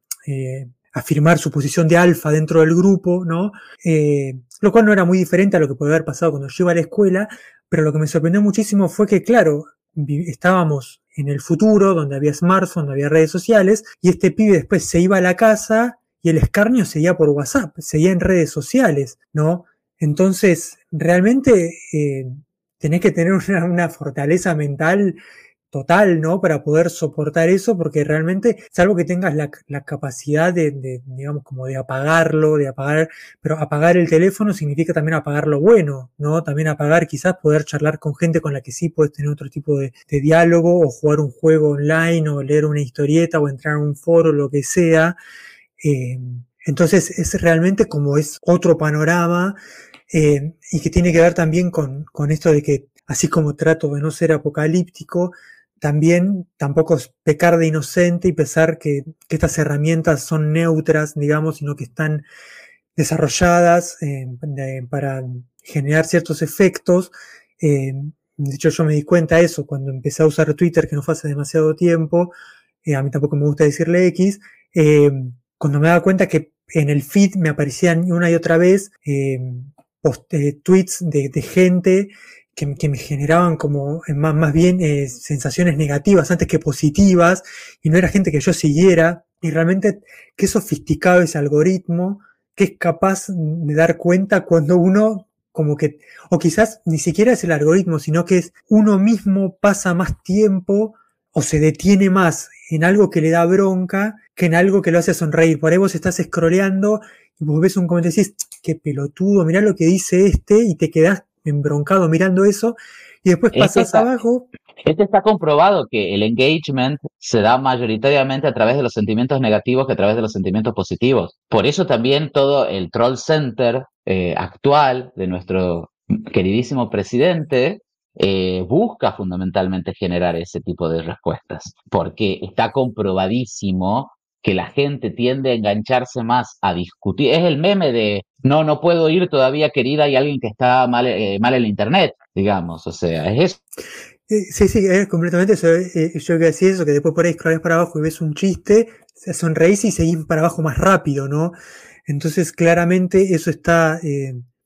eh, afirmar su posición de alfa dentro del grupo, ¿no? Eh, lo cual no era muy diferente a lo que podía haber pasado cuando yo iba a la escuela, pero lo que me sorprendió muchísimo fue que, claro, estábamos en el futuro, donde había smartphones, donde había redes sociales, y este pibe después se iba a la casa y el escarnio seguía por WhatsApp, seguía en redes sociales, ¿no? Entonces, realmente eh, tenés que tener una, una fortaleza mental total, ¿no? Para poder soportar eso, porque realmente, salvo que tengas la, la capacidad de, de, digamos, como de apagarlo, de apagar, pero apagar el teléfono significa también apagar lo bueno, ¿no? También apagar, quizás poder charlar con gente con la que sí puedes tener otro tipo de, de diálogo, o jugar un juego online, o leer una historieta, o entrar a un foro, lo que sea. Eh, entonces, es realmente como es otro panorama, eh, y que tiene que ver también con, con esto de que, así como trato de no ser apocalíptico, también tampoco es pecar de inocente y pensar que, que estas herramientas son neutras, digamos, sino que están desarrolladas eh, de, para generar ciertos efectos. Eh, de hecho, yo me di cuenta de eso cuando empecé a usar Twitter, que no fue hace demasiado tiempo. Eh, a mí tampoco me gusta decirle X. Eh, cuando me daba cuenta que en el feed me aparecían una y otra vez eh, post, eh, tweets de, de gente Que, que me generaban como más, más bien eh, sensaciones negativas antes que positivas, y no era gente que yo siguiera, y realmente qué sofisticado ese algoritmo, que es capaz de dar cuenta cuando uno como que, o quizás ni siquiera es el algoritmo, sino que es uno mismo pasa más tiempo o se detiene más en algo que le da bronca que en algo que lo hace sonreír. Por ahí vos estás scrolleando y vos ves un comentario y decís, qué pelotudo, mirá lo que dice este, y te quedás embroncado mirando eso, y después pasás está, abajo. Este está comprobado que el engagement se da mayoritariamente a través de los sentimientos negativos que a través de los sentimientos positivos. Por eso también todo el troll center eh, actual de nuestro queridísimo presidente eh, busca fundamentalmente generar ese tipo de respuestas, porque está comprobadísimo que la gente tiende a engancharse más a discutir. Es el meme de, no, no puedo ir todavía, querida, hay alguien que está mal, eh, mal en el internet, digamos, o sea, es eso. Eh, sí, sí, es completamente eso. Eh, yo que decía eso, que después por ahí scrollás para abajo y ves un chiste, sonreís y seguís para abajo más rápido, ¿no? Entonces, claramente eso está, eh,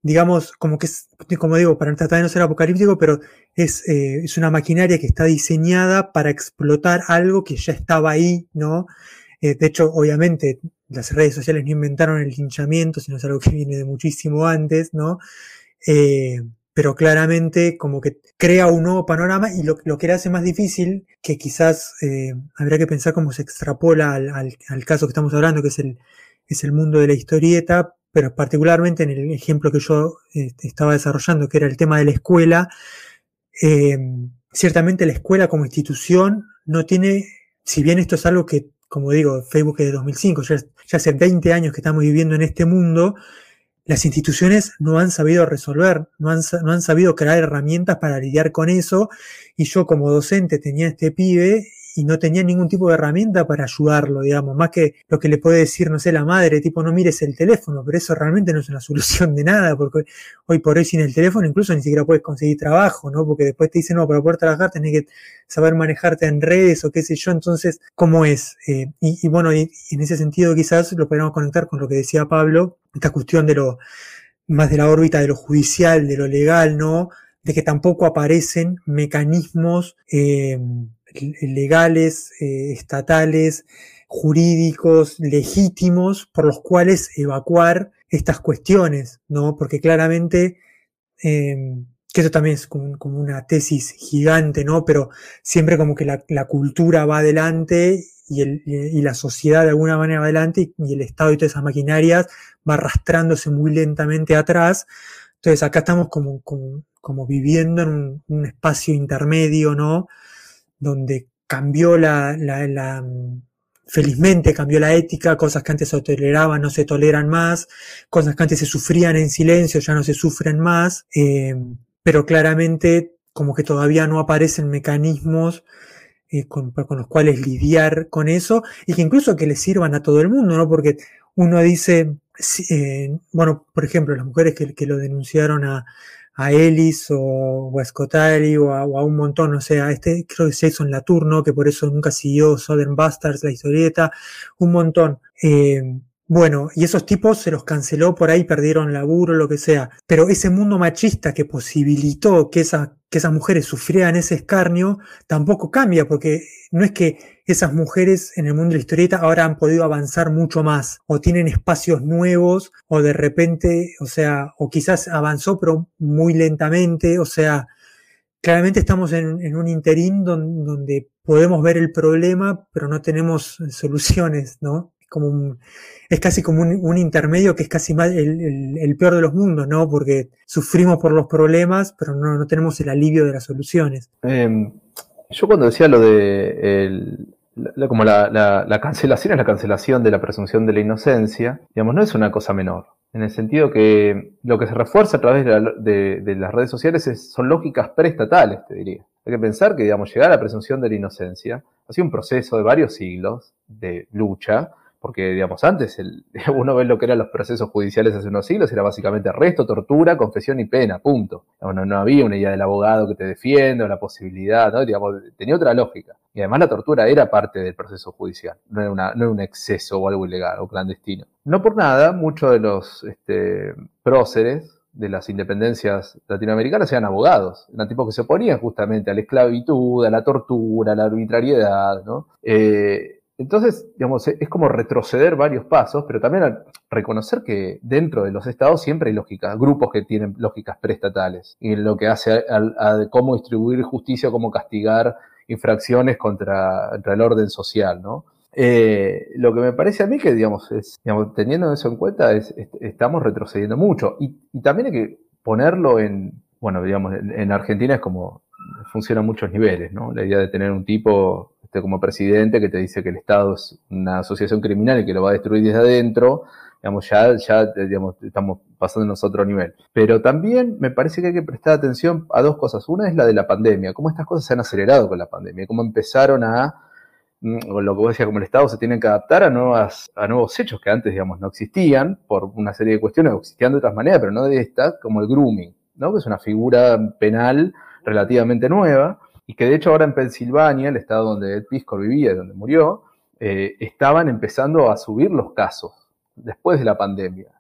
digamos, como que es, como digo, para tratar de no ser apocalíptico, pero es, eh, es una maquinaria que está diseñada para explotar algo que ya estaba ahí, ¿no? Eh, de hecho, obviamente, las redes sociales no inventaron el linchamiento, sino es algo que viene de muchísimo antes, ¿no? Eh, pero claramente como que crea un nuevo panorama y lo, lo que le hace más difícil, que quizás eh, habría que pensar cómo se extrapola al, al, al caso que estamos hablando, que es el, es el mundo de la historieta, pero particularmente en el ejemplo que yo eh, estaba desarrollando, que era el tema de la escuela, eh, ciertamente la escuela como institución no tiene, si bien esto es algo que, como digo, Facebook es de dos mil cinco, ya, ya hace veinte años que estamos viviendo en este mundo, las instituciones no han sabido resolver, no han, no han sabido crear herramientas para lidiar con eso, y yo como docente tenía este pibe y no tenía ningún tipo de herramienta para ayudarlo, digamos, más que lo que le puede decir, no sé, la madre, tipo, no mires el teléfono, pero eso realmente no es una solución de nada, porque hoy por hoy sin el teléfono incluso ni siquiera puedes conseguir trabajo, ¿no? Porque después te dicen, no, para poder trabajar tenés que saber manejarte en redes o qué sé yo, entonces, ¿cómo es? Eh, y, y bueno, y, y en ese sentido quizás lo podríamos conectar con lo que decía Pablo, esta cuestión de lo, más de la órbita de lo judicial, de lo legal, ¿no? De que tampoco aparecen mecanismos, eh, legales, eh, estatales, jurídicos, legítimos, por los cuales evacuar estas cuestiones, ¿no? Porque claramente, eh, que eso también es como, como una tesis gigante, ¿no? Pero siempre como que la, la cultura va adelante y, el, y la sociedad de alguna manera va adelante y, y el Estado y todas esas maquinarias va arrastrándose muy lentamente atrás. Entonces acá estamos como, como, como viviendo en un, un espacio intermedio, ¿no? Donde cambió la, la, la, felizmente cambió la ética, cosas que antes se toleraban no se toleran más, cosas que antes se sufrían en silencio ya no se sufren más, eh, pero claramente como que todavía no aparecen mecanismos eh, con, con los cuales lidiar con eso y que incluso que le sirvan a todo el mundo, ¿no? Porque uno dice, eh, bueno, por ejemplo, las mujeres que, que lo denunciaron a a Ellis o, o a Scottari o a, o a un montón, o sea, este creo que Jason Latour, ¿no? Que por eso nunca siguió Southern Bastards, la historieta, un montón. Eh, bueno, y esos tipos se los canceló por ahí, perdieron laburo, lo que sea. Pero ese mundo machista que posibilitó que, esa, que esas mujeres sufrieran ese escarnio, tampoco cambia, porque no es que esas mujeres en el mundo de la historieta ahora han podido avanzar mucho más, o tienen espacios nuevos, o de repente, o sea, o quizás avanzó pero muy lentamente, o sea, claramente estamos en, en un interín don, donde podemos ver el problema, pero no tenemos soluciones, ¿no? Como un, es casi como un, un intermedio que es casi más el, el, el peor de los mundos, ¿no? Porque sufrimos por los problemas, pero no, no tenemos el alivio de las soluciones. Eh, yo cuando decía lo de el, la, como la, la, la cancelación es la cancelación de la presunción de la inocencia, digamos, no es una cosa menor. En el sentido que lo que se refuerza a través de, la, de, de las redes sociales es, son lógicas preestatales, te diría. Hay que pensar que, digamos, llegar a la presunción de la inocencia ha sido un proceso de varios siglos de lucha, porque, digamos, antes el, uno ve lo que eran los procesos judiciales hace unos siglos, era básicamente arresto, tortura, confesión y pena, punto. No, no había una idea del abogado que te defiende o la posibilidad, ¿no? Digamos, tenía otra lógica. Y además la tortura era parte del proceso judicial, no era, una, no era un exceso o algo ilegal o clandestino. No por nada, muchos de los este, próceres de las independencias latinoamericanas eran abogados, eran tipos que se oponían justamente a la esclavitud, a la tortura, a la arbitrariedad, ¿no? Eh, Entonces, digamos, es como retroceder varios pasos, pero también reconocer que dentro de los estados siempre hay lógicas, grupos que tienen lógicas preestatales, y lo que hace a, a, a cómo distribuir justicia, cómo castigar infracciones contra, contra el orden social, ¿no? Eh, lo que me parece a mí que, digamos, es, digamos teniendo eso en cuenta, es, es, estamos retrocediendo mucho, y, y también hay que ponerlo en, bueno, digamos, en, en Argentina es como, funciona a muchos niveles, ¿no? La idea de tener un tipo como presidente que te dice que el Estado es una asociación criminal y que lo va a destruir desde adentro, digamos, ya, ya digamos, estamos pasándonos a otro nivel. Pero también me parece que hay que prestar atención a dos cosas. Una es la de la pandemia, cómo estas cosas se han acelerado con la pandemia, cómo empezaron a, o lo que vos decías, como el Estado se tiene que adaptar a, nuevas, a nuevos hechos que antes, digamos, no existían por una serie de cuestiones, o existían de otras maneras, pero no de esta, como el grooming, ¿no? Que es una figura penal relativamente nueva, y que de hecho ahora en Pensilvania, el estado donde Ed Piscor vivía y donde murió, eh, estaban empezando a subir los casos después de la pandemia.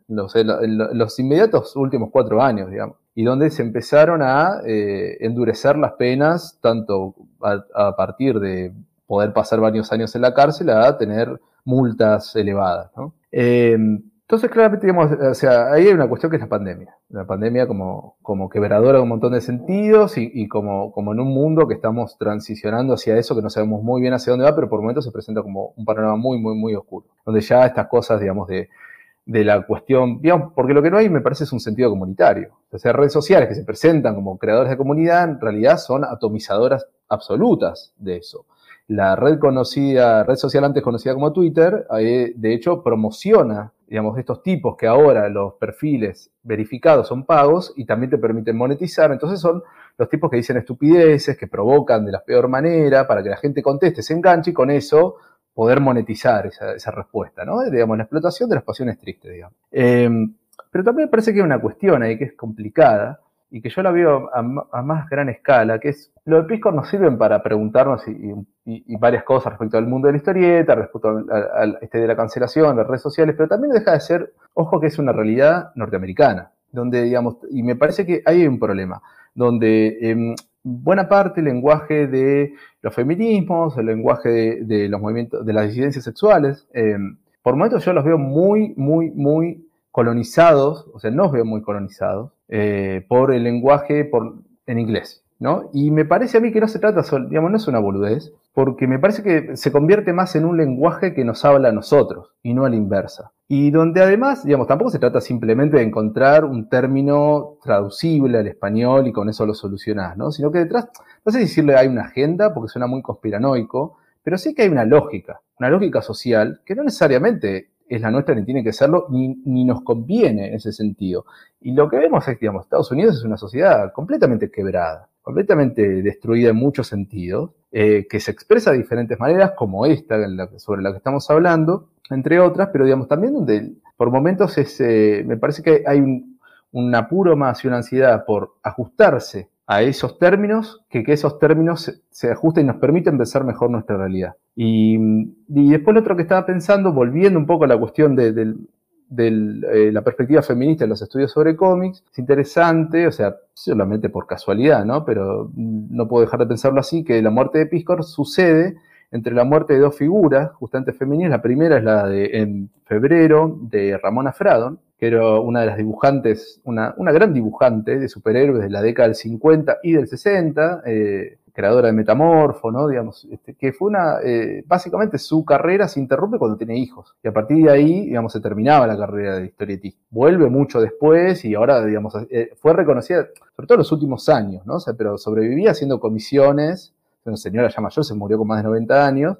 los, los inmediatos últimos cuatro años, digamos, y donde se empezaron a eh, endurecer las penas, tanto a, a partir de poder pasar varios años en la cárcel a tener multas elevadas, ¿no? Eh, entonces, claramente, digamos, o sea, ahí hay una cuestión que es la pandemia. La pandemia como, como quebradora de un montón de sentidos y, y como, como en un mundo que estamos transicionando hacia eso, que no sabemos muy bien hacia dónde va, pero por momentos se presenta como un panorama muy, muy, muy oscuro. Donde ya estas cosas, digamos, de, de la cuestión, digamos, porque lo que no hay, me parece, es un sentido comunitario. O sea, redes sociales que se presentan como creadores de comunidad, en realidad son atomizadoras absolutas de eso. La red conocida, red social antes conocida como Twitter, eh, de hecho promociona, digamos, estos tipos que ahora los perfiles verificados son pagos y también te permiten monetizar. Entonces son los tipos que dicen estupideces, que provocan de la peor manera para que la gente conteste, se enganche y con eso poder monetizar esa, esa respuesta, ¿no? Digamos, la explotación de las pasiones tristes, digamos. Eh, pero también me parece que hay una cuestión ahí que es complicada, y que yo la veo a, a más gran escala, que es, los Piscor nos sirven para preguntarnos y, y, y varias cosas respecto al mundo de la historieta, respecto al, al, este de la cancelación, las redes sociales, pero también deja de ser, ojo, que es una realidad norteamericana, donde, digamos, y me parece que ahí hay un problema, donde eh, buena parte del lenguaje de los feminismos, el lenguaje de, de los movimientos, de las disidencias sexuales, eh, por momentos yo los veo muy, muy, muy colonizados, o sea, no los veo muy colonizados, eh, por el lenguaje por, en inglés, ¿no? Y me parece a mí que no se trata, digamos, no es una boludez, porque me parece que se convierte más en un lenguaje que nos habla a nosotros, y no a la inversa. Y donde además, digamos, tampoco se trata simplemente de encontrar un término traducible al español y con eso lo solucionás, ¿no? Sino que detrás, no sé si decirle hay una agenda, porque suena muy conspiranoico, pero sí que hay una lógica, una lógica social, que no necesariamente es la nuestra ni tiene que serlo, ni, ni nos conviene en ese sentido. Y lo que vemos es que, digamos, Estados Unidos es una sociedad completamente quebrada, completamente destruida en muchos sentidos, eh, que se expresa de diferentes maneras, como esta en la, sobre la que estamos hablando, entre otras, pero digamos también donde por momentos es, eh, me parece que hay un, un apuro más y una ansiedad por ajustarse a esos términos, que, que esos términos se, se ajusten y nos permiten pensar mejor nuestra realidad. Y, y después lo otro que estaba pensando, volviendo un poco a la cuestión de, de, de eh, la perspectiva feminista en los estudios sobre cómics, es interesante, o sea, solamente por casualidad, ¿no? Pero no puedo dejar de pensarlo así, que la muerte de Piscor sucede entre la muerte de dos figuras, justamente femeninas. La primera es la de en febrero de Ramona Fradon, que era una de las dibujantes, una, una gran dibujante de superhéroes de la década del cincuenta y del sesenta, eh, creadora de Metamorfo, ¿no? Digamos, este, que fue una, eh, básicamente su carrera se interrumpe cuando tiene hijos, y a partir de ahí, digamos, se terminaba la carrera de historietista. Vuelve mucho después y ahora, digamos, eh, fue reconocida, sobre todo en los últimos años, ¿no? O sea, pero sobrevivía haciendo comisiones, una señora ya mayor, se murió con más de noventa años,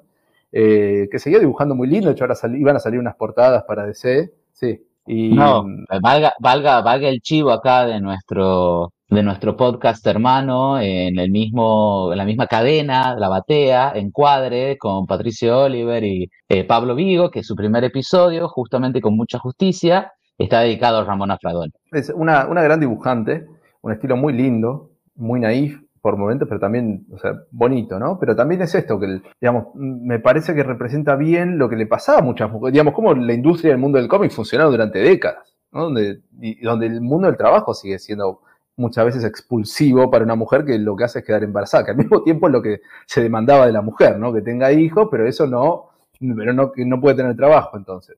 eh, que seguía dibujando muy lindo. De hecho ahora sali- iban a salir unas portadas para D C, sí. Y, No, valga, valga, valga el chivo acá de nuestro, de nuestro podcast hermano, en el mismo, en la misma cadena, La Batea, Encuadre, con Patricio Oliver y eh, Pablo Vigo, que es su primer episodio, justamente con mucha justicia, está dedicado a Ramona Fradon. es una, una gran dibujante, un estilo muy lindo, muy naif por momentos, pero también, o sea, bonito, ¿no? Pero también es esto, que, digamos, me parece que representa bien lo que le pasaba a muchas mujeres, digamos, cómo la industria del mundo del cómic funcionó durante décadas, ¿no? Donde, y donde el mundo del trabajo sigue siendo muchas veces expulsivo para una mujer, que lo que hace es quedar embarazada, que al mismo tiempo es lo que se demandaba de la mujer, ¿no? Que tenga hijos, pero eso no, pero no, que no puede tener trabajo, entonces.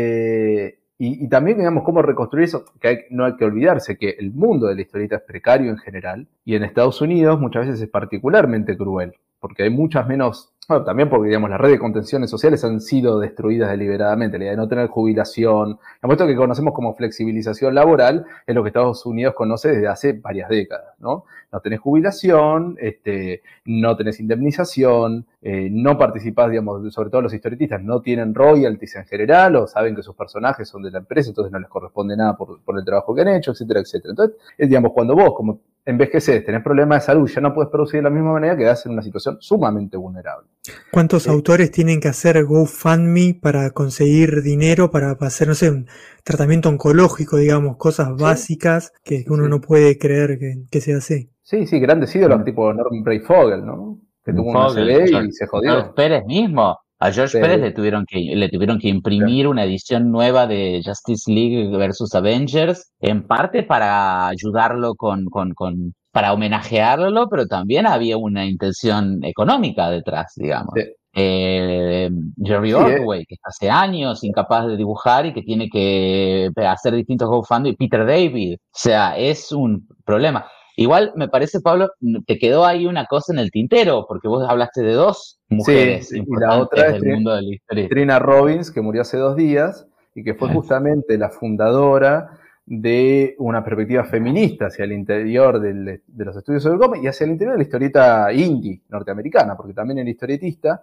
Eh, Y, y también, digamos, cómo reconstruir eso, que hay, no hay que olvidarse que el mundo de la historieta es precario en general, y en Estados Unidos muchas veces es particularmente cruel, porque hay muchas menos, bueno, también porque, digamos, las redes de contenciones sociales han sido destruidas deliberadamente, la idea de no tener jubilación, esto que conocemos como flexibilización laboral, es lo que Estados Unidos conoce desde hace varias décadas, ¿no? No tenés jubilación, este, no tenés indemnización, eh, no participás, digamos, sobre todo los historietistas, no tienen royalties en general, o saben que sus personajes son de la empresa, entonces no les corresponde nada por, por el trabajo que han hecho, etcétera, etcétera. Entonces, es, digamos, cuando vos, como envejeces, tenés problemas de salud, ya no puedes producir de la misma manera, quedás en una situación sumamente vulnerable. ¿Cuántos eh, autores tienen que hacer GoFundMe para conseguir dinero para hacer, no sé, un tratamiento oncológico, digamos, cosas sí, básicas que uno sí. no puede creer que, que sea así? Sí, sí, grandes ídolos Mm. tipo Norman Brayfogle, ¿no? Que tuvo una Fogel, A C V George, y se George jodió. Pérez mismo, A George Sí. Pérez le tuvieron que, le tuvieron que imprimir una edición nueva de Justice League versus Avengers, en parte para ayudarlo con, con, con, para homenajearlo, pero también había una intención económica detrás, digamos. Sí. Eh, Jerry Sí, Ordway, eh. que está hace años incapaz de dibujar y que tiene que hacer distintos GoFundMe, Peter David, o sea, es un problema. Igual me parece, Pablo, te quedó ahí una cosa en el tintero, porque vos hablaste de dos mujeres sí, importantes y la otra del es mundo de la historia. Trina Robbins, que murió hace dos días y que fue justamente la fundadora de una perspectiva feminista hacia el interior del, de los estudios sobre el cómic y hacia el interior de la historieta indie norteamericana, porque también era historietista.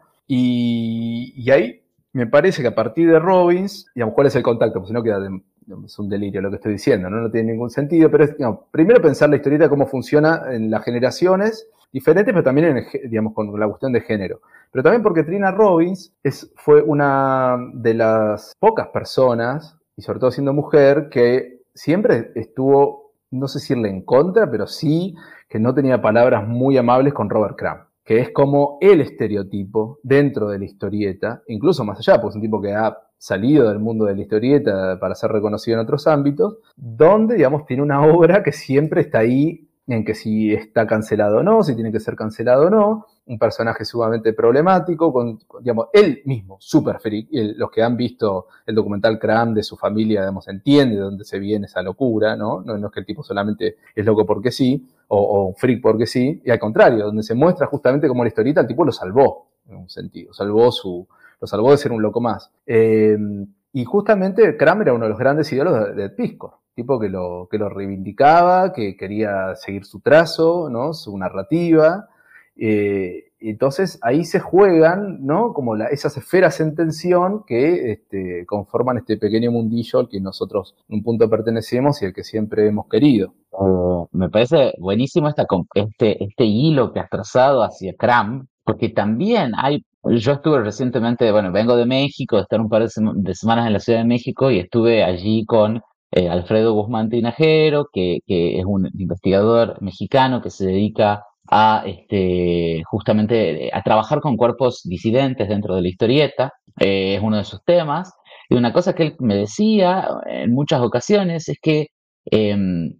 Y, y ahí me parece que a partir de Robbins, digamos, ¿cuál es el contacto? Porque si no queda de, es un delirio lo que estoy diciendo, ¿no? No tiene ningún sentido, pero es, digamos, primero pensar la historieta cómo funciona en las generaciones diferentes, pero también en, digamos, con la cuestión de género. Pero también porque Trina Robbins es, fue una de las pocas personas, y sobre todo siendo mujer, que siempre estuvo, no sé si irle en contra, pero sí que no tenía palabras muy amables con Robert Crumb, que es como el estereotipo dentro de la historieta, incluso más allá, porque es un tipo que ha salido del mundo de la historieta para ser reconocido en otros ámbitos, donde, digamos, tiene una obra que siempre está ahí en que si está cancelado o no, si tiene que ser cancelado o no, un personaje sumamente problemático, con, con digamos, él mismo, súper freak, el, los que han visto el documental Crumb de su familia, digamos, entiende de dónde se viene esa locura, ¿no? No, no es que el tipo solamente es loco porque sí, o, o un freak porque sí, y al contrario, donde se muestra justamente como la historieta, el tipo lo salvó, en un sentido, salvó su, lo salvó de ser un loco más. Eh, y justamente Crumb era uno de los grandes ídolos de, de Piscor, tipo que lo, que lo reivindicaba, que quería seguir su trazo, ¿no? Su narrativa. Eh, entonces ahí se juegan, ¿no? Como la, esas esferas en tensión que este, conforman este pequeño mundillo al que nosotros en un punto pertenecemos y al que siempre hemos querido. Uh, me parece buenísimo esta, este, este hilo que has trazado hacia Crumb, porque también hay, yo estuve recientemente, bueno, vengo de México, de estar un par de, sema, de semanas en la Ciudad de México y estuve allí con eh, Alfredo Guzmán Tinajero, que, que es un investigador mexicano que se dedica a este, justamente a trabajar con cuerpos disidentes dentro de la historieta, eh, es uno de sus temas, y una cosa que él me decía en muchas ocasiones es que eh,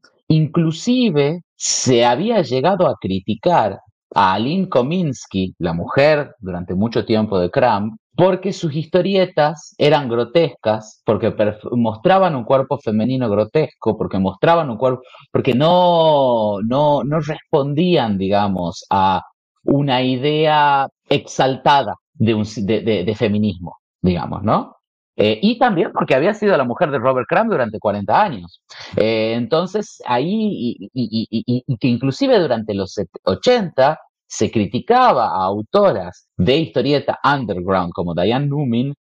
inclusive se había llegado a criticar a Aline Kominsky, la mujer durante mucho tiempo de Crumb, porque sus historietas eran grotescas, porque mostraban un cuerpo femenino grotesco, porque mostraban un cuerpo, porque no, no, no respondían, digamos, a una idea exaltada de, un, de, de, de feminismo, digamos, ¿no? Eh, y también porque había sido la mujer de Robert Crumb durante cuarenta años. Eh, entonces, ahí, y, y, y, y que inclusive durante los ochenta se criticaba a autoras de historieta underground como Diane Numin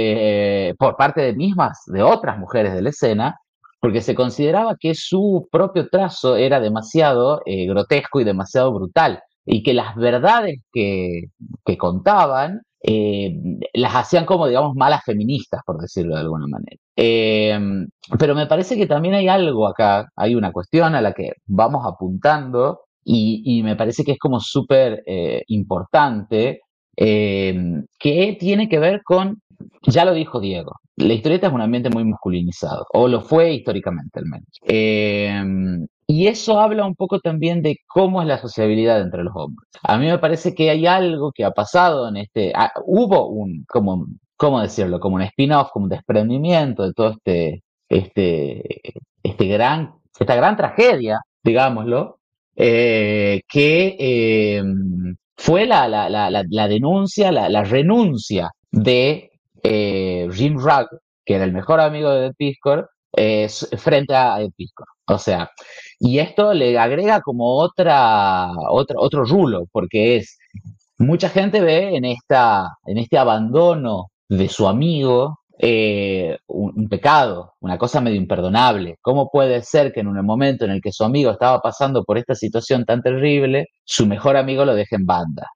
eh, por parte de mismas, de otras mujeres de la escena, porque se consideraba que su propio trazo era demasiado eh, grotesco y demasiado brutal, y que las verdades que, que contaban Eh, las hacían como, digamos, malas feministas, por decirlo de alguna manera. Eh, pero me parece que también hay algo acá, hay una cuestión a la que vamos apuntando y, y me parece que es como súper eh, importante, eh, que tiene que ver con, ya lo dijo Diego, la historieta es un ambiente muy masculinizado, o lo fue históricamente al menos. Eh, Y eso habla un poco también de cómo es la sociabilidad entre los hombres. A mí me parece que hay algo que ha pasado en este... Ah, hubo un, como, ¿cómo decirlo? Como un spin-off, como un desprendimiento de todo este, este, este gran, esta gran tragedia, digámoslo, eh, que eh, fue la, la, la, la denuncia, la, la renuncia de eh, Jim Rugg, que era el mejor amigo de Ed Piscor, eh, frente a Ed Piscor. O sea, y esto le agrega como otra, otra, otro rulo, porque es, mucha gente ve en, esta, en este abandono de su amigo eh, un, un pecado, una cosa medio imperdonable. ¿Cómo puede ser que en un momento en el que su amigo estaba pasando por esta situación tan terrible, su mejor amigo lo deje en banda?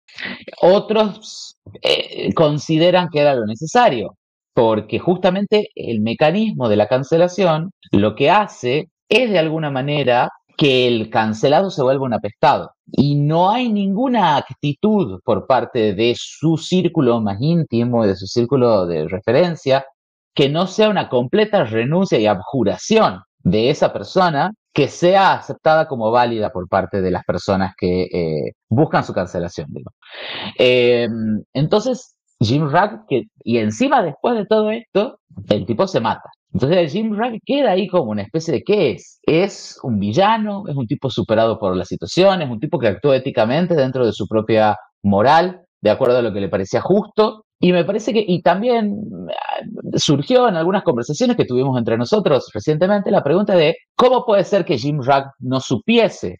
Otros eh, consideran que era lo necesario, porque justamente el mecanismo de la cancelación lo que hace es de alguna manera que el cancelado se vuelva un apestado. y no hay ninguna actitud por parte de su círculo más íntimo, de su círculo de referencia, que no sea una completa renuncia y abjuración de esa persona que sea aceptada como válida por parte de las personas que eh, buscan su cancelación. Digo. Eh, entonces, Jim Rugg, que, y encima después de todo esto, el tipo se mata. Entonces el Jim Rugg queda ahí como una especie de ¿qué es? Es un villano, es un tipo superado por la situación, es un tipo que actúa éticamente dentro de su propia moral, de acuerdo a lo que le parecía justo. Y me parece que, y también surgió en algunas conversaciones que tuvimos entre nosotros recientemente la pregunta de ¿cómo puede ser que Jim Rugg no supiese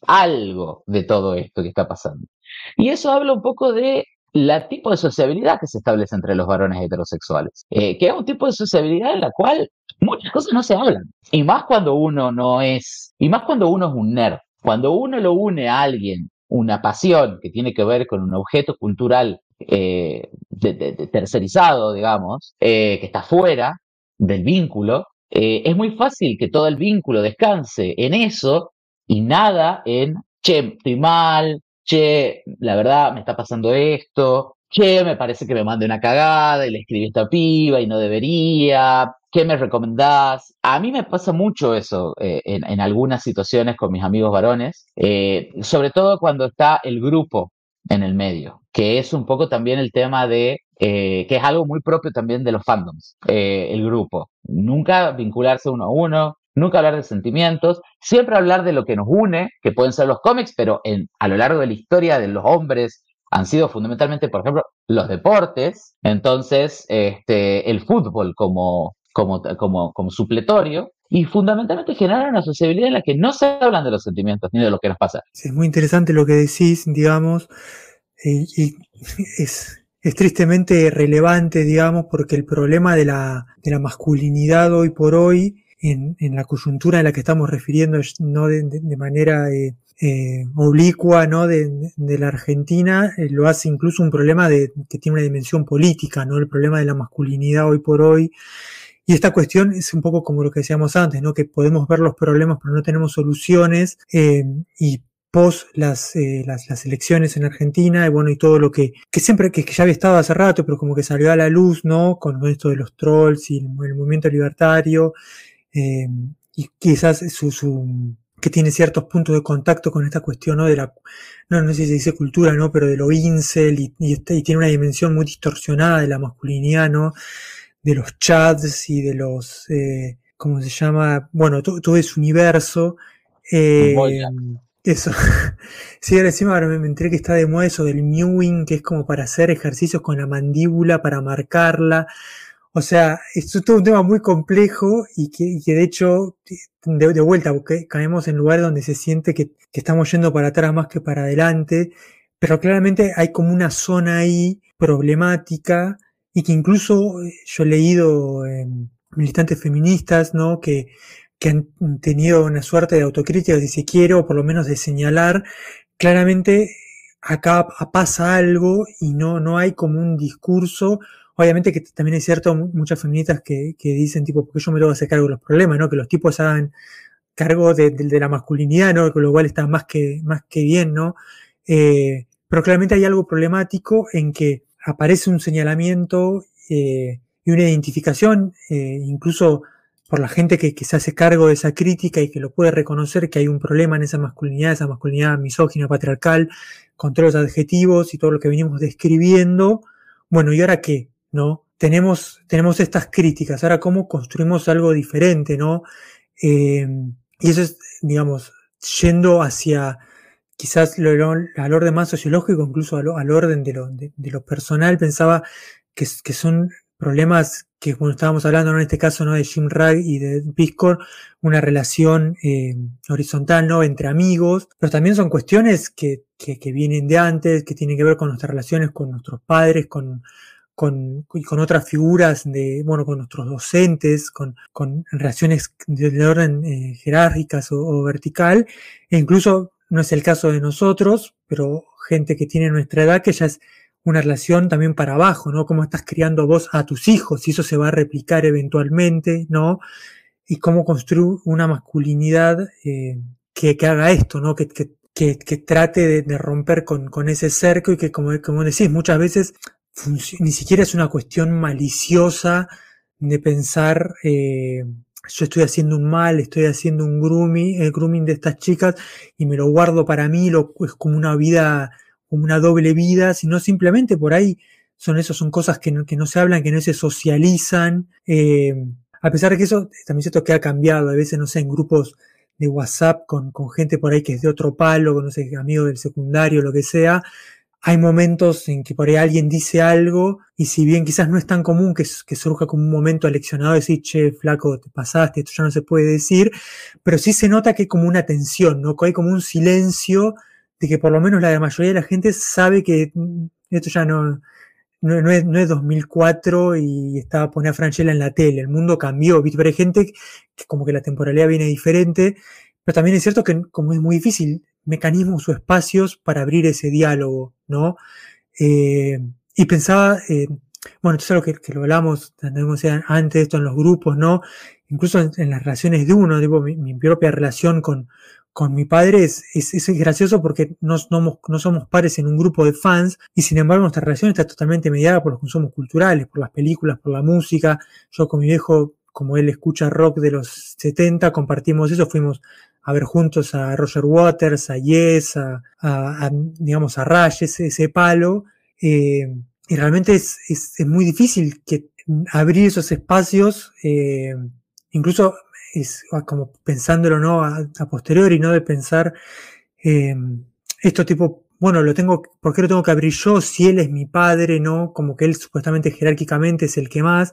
algo de todo esto que está pasando? Y eso habla un poco de la tipo de sociabilidad que se establece entre los varones heterosexuales, eh, que es un tipo de sociabilidad en la cual muchas cosas no se hablan, y más cuando uno no es, y más cuando uno es un nerd, cuando uno lo une a alguien, una pasión que tiene que ver con un objeto cultural eh, de, de, de tercerizado, digamos, eh, que está fuera del vínculo, eh, es muy fácil que todo el vínculo descanse en eso y nada en, che, estoy mal, che, la verdad me está pasando esto, che, me parece que me mandé una cagada y le escribí a esta piba y no debería, ¿qué me recomendás? A mí me pasa mucho eso eh, en, en algunas situaciones con mis amigos varones, eh, sobre todo cuando está el grupo en el medio, que es un poco también el tema de, eh, que es algo muy propio también de los fandoms, eh, el grupo. Nunca vincularse uno a uno, nunca hablar de sentimientos, siempre hablar de lo que nos une, que pueden ser los cómics, pero en, a lo largo de la historia de los hombres han sido fundamentalmente, por ejemplo, los deportes, entonces este, el fútbol como, como, como, como supletorio, y fundamentalmente generar una sociabilidad en la que no se hablan de los sentimientos ni de lo que nos pasa. Sí, es muy interesante lo que decís, digamos, eh, y es... Es tristemente relevante, digamos, porque el problema de la, de la masculinidad hoy por hoy, en, en la coyuntura en la que estamos refiriendo, no de, de, de manera eh, eh, oblicua, ¿no? de, de, de la Argentina, eh, lo hace incluso un problema de, que tiene una dimensión política, ¿no? El problema de la masculinidad hoy por hoy. Y esta cuestión es un poco como lo que decíamos antes, ¿no? Que podemos ver los problemas pero no tenemos soluciones, eh, y pos las, eh, las, las elecciones en Argentina, y bueno, y todo lo que, que siempre, que, que ya había estado hace rato, pero como que salió a la luz, ¿no? Con esto de los trolls y el, el movimiento libertario, eh, y quizás su, su, que tiene ciertos puntos de contacto con esta cuestión, ¿no? De la, no, no sé si se dice cultura, ¿no? Pero de lo incel, y, y, y tiene una dimensión muy distorsionada de la masculinidad, ¿no? De los chats y de los, eh, ¿cómo se llama? Bueno, todo, todo ese universo. Eh, eso. Sí, ahora encima ahora me enteré que está de moda eso del mewing, que es como para hacer ejercicios con la mandíbula, para marcarla. O sea, esto es todo un tema muy complejo y que, y que de hecho, de, de vuelta, porque caemos en lugares donde se siente que, que estamos yendo para atrás más que para adelante, pero claramente hay como una zona ahí problemática, y que incluso yo he leído eh, militantes feministas, ¿no? Que, que han tenido una suerte de autocrítica, si se quiere, o por lo menos de señalar, claramente acá pasa algo y no, no hay como un discurso. Obviamente que también es cierto, muchas feministas que, que dicen tipo, porque yo me tengo que hacer cargo de los problemas, ¿no? Que los tipos hagan cargo de, de, de la masculinidad, ¿no? Con lo cual está más que, más que bien, ¿no? Eh, pero claramente hay algo problemático en que aparece un señalamiento eh, y una identificación, eh, incluso por la gente que, que se hace cargo de esa crítica y que lo puede reconocer, que hay un problema en esa masculinidad, esa masculinidad misógina, patriarcal, con todos los adjetivos y todo lo que venimos describiendo. Bueno, ¿y ahora qué? ¿No? Tenemos, tenemos estas críticas, ahora cómo construimos algo diferente, ¿no? Eh, y eso es, digamos, yendo hacia quizás lo, lo, al orden más sociológico, incluso al, al orden de lo, de, de lo personal, pensaba que, que son problemas que, bueno, estábamos hablando, ¿no? En este caso, ¿no? De Jim Rugg y de Piscor, una relación eh, horizontal, ¿no? Entre amigos, pero también son cuestiones que, que, que vienen de antes, que tienen que ver con nuestras relaciones con nuestros padres, con, con, con otras figuras de, bueno, con nuestros docentes, con, con relaciones de, de orden eh, jerárquicas o, o vertical, e incluso no es el caso de nosotros, pero gente que tiene nuestra edad, que ya es una relación también para abajo, ¿no? Cómo estás criando vos a tus hijos, y eso se va a replicar eventualmente, ¿no? Y cómo construir una masculinidad eh, que, que haga esto, ¿no? Que, que, que, que trate de, de romper con, con ese cerco y que, como, como decís, muchas veces ni siquiera es una cuestión maliciosa de pensar, eh, yo estoy haciendo un mal, estoy haciendo un grooming, el grooming de estas chicas y me lo guardo para mí, lo, es como una vida, como una doble vida, sino simplemente por ahí son eso, son cosas que no, que no se hablan, que no se socializan, eh, a pesar de que eso también es cierto que ha cambiado, a veces, no sé, en grupos de WhatsApp con, con gente por ahí que es de otro palo, no sé, amigos del secundario, lo que sea, hay momentos en que por ahí alguien dice algo y si bien quizás no es tan común que, que surja como un momento aleccionado de decir, che, flaco, te pasaste, esto ya no se puede decir, pero sí se nota que hay como una tensión, ¿no? Que hay como un silencio de que por lo menos la mayoría de la gente sabe que esto ya no, no, no, es, no es dos mil cuatro y estaba poniendo a Francella en la tele, el mundo cambió, ¿viste? Pero hay gente que como que la temporalidad viene diferente, pero también es cierto que como es muy difícil, mecanismos o espacios para abrir ese diálogo, ¿no? Eh, y pensaba, eh, bueno, esto es algo que, que lo hablamos antes, esto en los grupos, ¿no? Incluso en, en las relaciones de uno, digo, mi, mi propia relación con, con mi padre es, es, es gracioso porque no, no, no somos pares en un grupo de fans y sin embargo nuestra relación está totalmente mediada por los consumos culturales, por las películas, por la música. Yo con mi viejo, como él escucha rock de los setenta, compartimos eso, fuimos a ver juntos a Roger Waters, a Yes, a, a, a digamos, a Rush, ese, ese palo, eh, y realmente es, es, es muy difícil que abrir esos espacios, eh, incluso es como pensándolo, ¿no? A, a posteriori, ¿no? De pensar, eh, esto tipo, bueno, lo tengo, ¿por qué lo tengo que abrir yo si él es mi padre, ¿no? Como que él supuestamente jerárquicamente es el que más,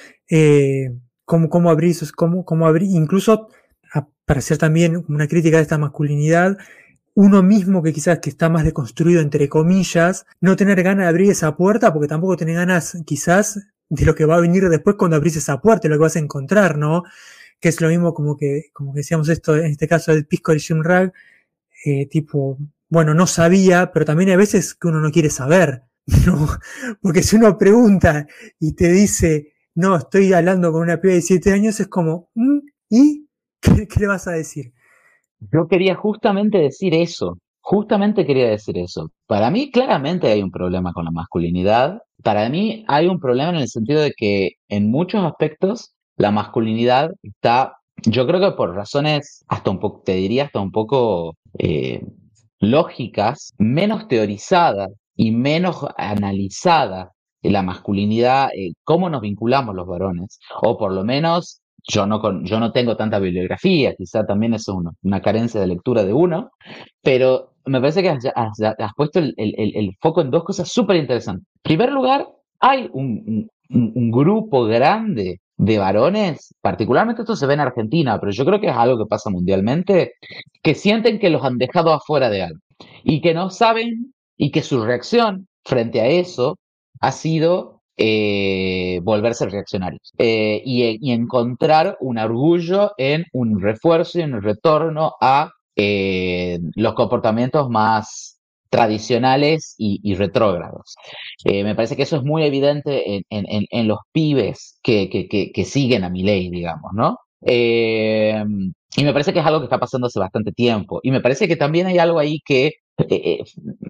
eh, cómo, cómo abrir esos, cómo, cómo abrir, incluso para hacer también una crítica de esta masculinidad, uno mismo que quizás que está más deconstruido entre comillas, no tener ganas de abrir esa puerta porque tampoco tiene ganas quizás de lo que va a venir después cuando abrís esa puerta, lo que vas a encontrar, ¿no? Que es lo mismo como que, como que decíamos esto, en este caso del pisco del Jimrag, eh, tipo, bueno, no sabía, pero también hay veces que uno no quiere saber, ¿no? Porque si uno pregunta y te dice, no, estoy hablando con una piba de siete años, es como, ¿mm? ¿Y? ¿Qué, ¿Qué le vas a decir? Yo quería justamente decir eso, justamente quería decir eso. Para mí claramente hay un problema con la masculinidad. Para mí hay un problema en el sentido de que en muchos aspectos la masculinidad está, yo creo que por razones hasta un poco, te diría hasta un poco eh, lógicas, menos teorizada y menos analizada la masculinidad, eh, cómo nos vinculamos los varones, o por lo menos yo no, con, yo no tengo tanta bibliografía, quizá también es una, una carencia de lectura de uno, pero me parece que has, has, has puesto el, el, el, foco en dos cosas súper interesantes. En primer lugar, hay un, un, un grupo grande de varones, particularmente esto se ve en Argentina, pero yo creo que es algo que pasa mundialmente, que sienten que los han dejado afuera de algo y que no saben y que su reacción frente a eso ha sido Eh, volverse reaccionarios eh, y, y encontrar un orgullo en un refuerzo y un retorno a eh, los comportamientos más tradicionales y, y retrógrados. Eh, me parece que eso es muy evidente en, en, en los pibes que, que, que, que siguen a Milei, digamos, ¿no? Eh, y me parece que es algo que está pasando hace bastante tiempo. Y me parece que también hay algo ahí que eh,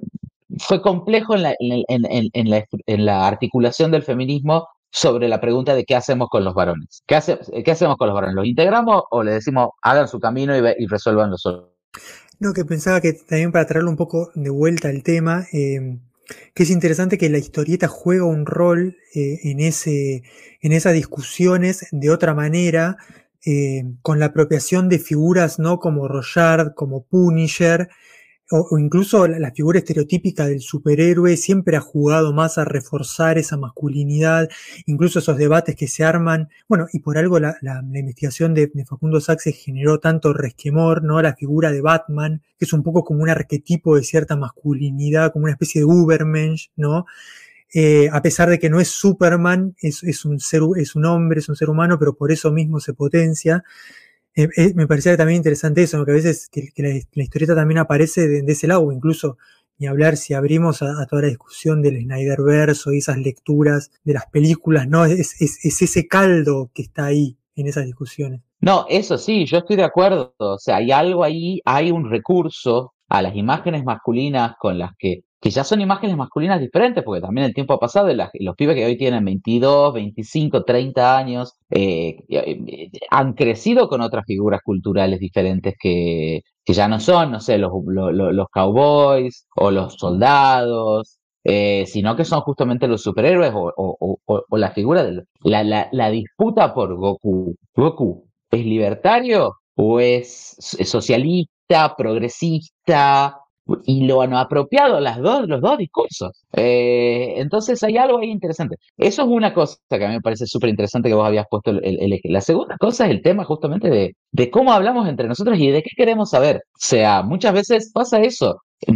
fue complejo en la, en, en, en, la, en la articulación del feminismo sobre la pregunta de qué hacemos con los varones. ¿Qué, hace, qué hacemos con los varones? ¿Los integramos o le decimos hagan su camino y, y resuelvanlo solos? No, que pensaba que también para traerlo un poco de vuelta al tema, eh, que es interesante que la historieta juega un rol eh, en, ese, en esas discusiones de otra manera, eh, con la apropiación de figuras, ¿no? Como Royard, como Punisher, o, o incluso la, la figura estereotípica del superhéroe siempre ha jugado más a reforzar esa masculinidad, incluso esos debates que se arman, bueno, y por algo la, la, la investigación de, de Facundo Sachs generó tanto resquemor, ¿no? La figura de Batman, que es un poco como un arquetipo de cierta masculinidad, como una especie de Ubermensch, ¿no? Eh, a pesar de que no es Superman, es, es un ser, es un hombre, es un ser humano, pero por eso mismo se potencia. Eh, eh, me parecía también interesante eso, ¿no? Que a veces que, que la, la historieta también aparece de, de ese lado, o incluso ni hablar si abrimos a, a toda la discusión del Snyderverse y esas lecturas de las películas, ¿no? Es, es, es ese caldo que está ahí en esas discusiones. No, eso sí, yo estoy de acuerdo. O sea, hay algo ahí, hay un recurso a las imágenes masculinas con las que, que ya son imágenes masculinas diferentes, porque también el tiempo ha pasado y, las, y los pibes que hoy tienen veintidós, veinticinco, treinta años, eh, eh, han crecido con otras figuras culturales diferentes que, que ya no son, no sé, los, los, los cowboys o los soldados. Eh, sino que son justamente los superhéroes o, o, o, o la figura de la, la, la disputa por Goku. ¿Goku es libertario o es socialista, progresista? Y lo han apropiado las dos, los dos discursos. Eh, entonces hay algo ahí interesante. Eso es una cosa que a mí me parece súper interesante que vos habías puesto el, el eje. La segunda cosa es el tema justamente de, de cómo hablamos entre nosotros y de qué queremos saber. O sea, muchas veces pasa eso.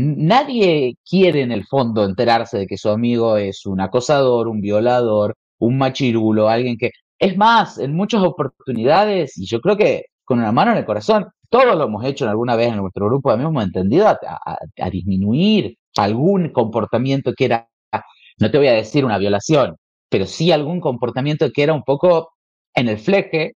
Nadie quiere en el fondo enterarse de que su amigo es un acosador, un violador, un machirulo, alguien que... Es más, en muchas oportunidades, y yo creo que con una mano en el corazón, todos lo hemos hecho alguna vez en nuestro grupo de amigos, hemos entendido a, a, a disminuir algún comportamiento que era, no te voy a decir una violación, pero sí algún comportamiento que era un poco en el fleje,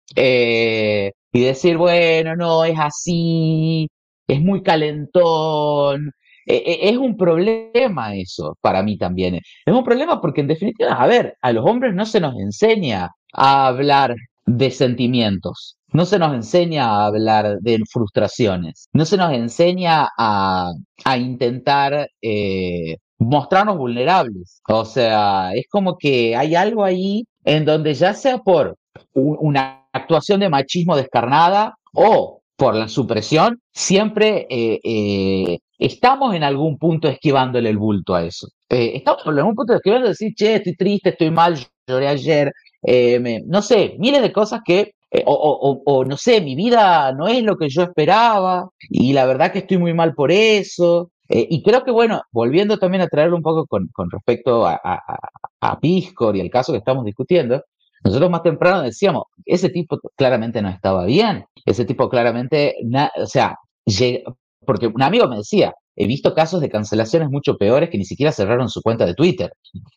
eh, y decir, bueno, no, es así, es muy calentón. Es un problema eso, para mí también. Es un problema porque en definitiva, a ver, a los hombres no se nos enseña a hablar de sentimientos, no se nos enseña a hablar de frustraciones, no se nos enseña a, a intentar eh, mostrarnos vulnerables. O sea, es como que hay algo ahí en donde ya sea por un, una actuación de machismo descarnada o por la supresión, siempre eh, eh, estamos en algún punto esquivándole el bulto a eso. Eh, estamos en algún punto esquivando decir, che, estoy triste, estoy mal, lloré ayer, eh, me, no sé, miles de cosas que, eh, o, o, o no sé, mi vida no es lo que yo esperaba y la verdad que estoy muy mal por eso. Eh, y creo que, bueno, volviendo también a traerlo un poco con, con respecto a, a, a Piscor y el caso que estamos discutiendo, nosotros más temprano decíamos, ese tipo claramente no estaba bien, ese tipo claramente, na, o sea, llega, porque un amigo me decía, he visto casos de cancelaciones mucho peores que ni siquiera cerraron su cuenta de Twitter.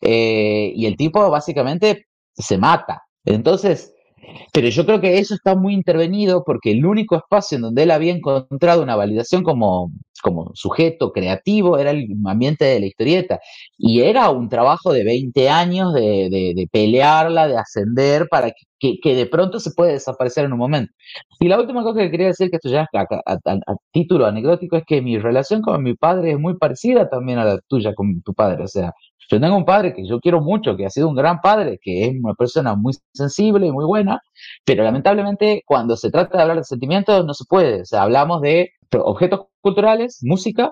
Eh, y el tipo básicamente se mata. Entonces, pero yo creo que eso está muy intervenido porque el único espacio en donde él había encontrado una validación como, como sujeto creativo era el ambiente de la historieta. Y era un trabajo de veinte años de, de, de pelearla, de ascender, para que, que, que, de pronto se puede desaparecer en un momento. Y la última cosa que quería decir, que esto ya a, a, a, a título anecdótico, es que mi relación con mi padre es muy parecida también a la tuya con tu padre. O sea, yo tengo un padre que yo quiero mucho, que ha sido un gran padre, que es una persona muy sensible y muy buena, pero lamentablemente cuando se trata de hablar de sentimientos no se puede. O sea, hablamos de objetos culturales, música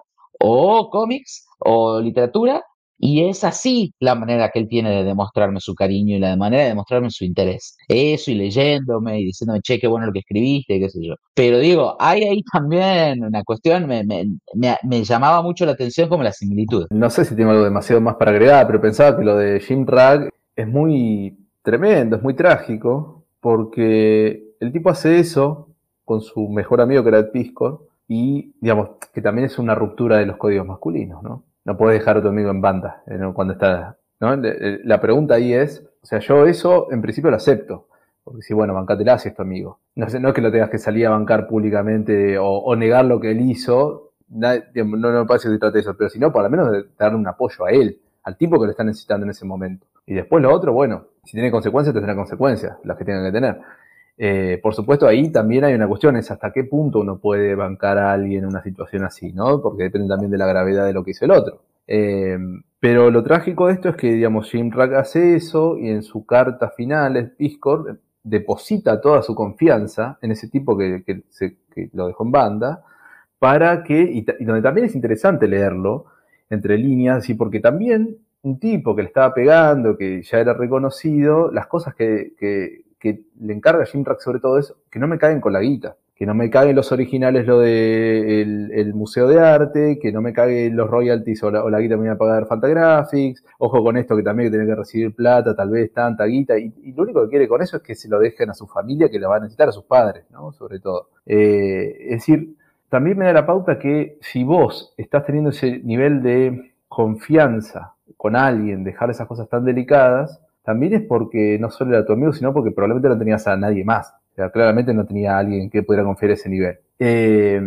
o cómics o literatura, y es así la manera que él tiene de demostrarme su cariño y la manera de demostrarme su interés. Eso, y leyéndome y diciéndome, che, qué bueno lo que escribiste, qué sé yo. Pero digo, hay ahí también una cuestión, me, me, me, me llamaba mucho la atención como la similitud. No sé si tengo algo demasiado más para agregar, pero pensaba que lo de Jim Ragg es muy tremendo, es muy trágico, porque el tipo hace eso con su mejor amigo que era Ed Piscor, y digamos que también es una ruptura de los códigos masculinos, ¿no? No puedes dejar a tu amigo en banda, ¿no? Cuando está, ¿no? La pregunta ahí es, o sea, yo eso en principio lo acepto, porque si, bueno, bancátela si es tu amigo. No, no es que lo tengas que salir a bancar públicamente o, o negar lo que él hizo, no, no me parece que se trate de eso, pero si no, por lo menos de darle un apoyo a él, al tipo que lo está necesitando en ese momento. Y después lo otro, bueno, si tiene consecuencias, tendrá consecuencias, las que tengan que tener. Eh, por supuesto, ahí también hay una cuestión, es hasta qué punto uno puede bancar a alguien en una situación así, ¿no? Porque depende también de la gravedad de lo que hizo el otro. Eh, pero lo trágico de esto es que, digamos, Jim Ragg hace eso y en su carta final, el Piscor deposita toda su confianza en ese tipo que, que, se, que lo dejó en banda, para que, y, y donde también es interesante leerlo, entre líneas, y porque también un tipo que le estaba pegando, que ya era reconocido, las cosas que, que, que le encarga Jim Ragg sobre todo es que no me caguen con la guita, que no me caguen los originales lo de el, el Museo de Arte, que no me caguen los royalties o la, o la guita me iba a pagar Fantagraphics, ojo con esto que también hay que tener que recibir plata, tal vez tanta guita, y, y lo único que quiere con eso es que se lo dejen a su familia, que la va a necesitar, a sus padres, ¿no? Sobre todo. Eh, es decir, también me da la pauta que si vos estás teniendo ese nivel de confianza con alguien, dejar esas cosas tan delicadas, también es porque no solo era tu amigo, sino porque probablemente no tenías a nadie más. O sea, claramente no tenía a alguien que pudiera confiar ese nivel. Eh,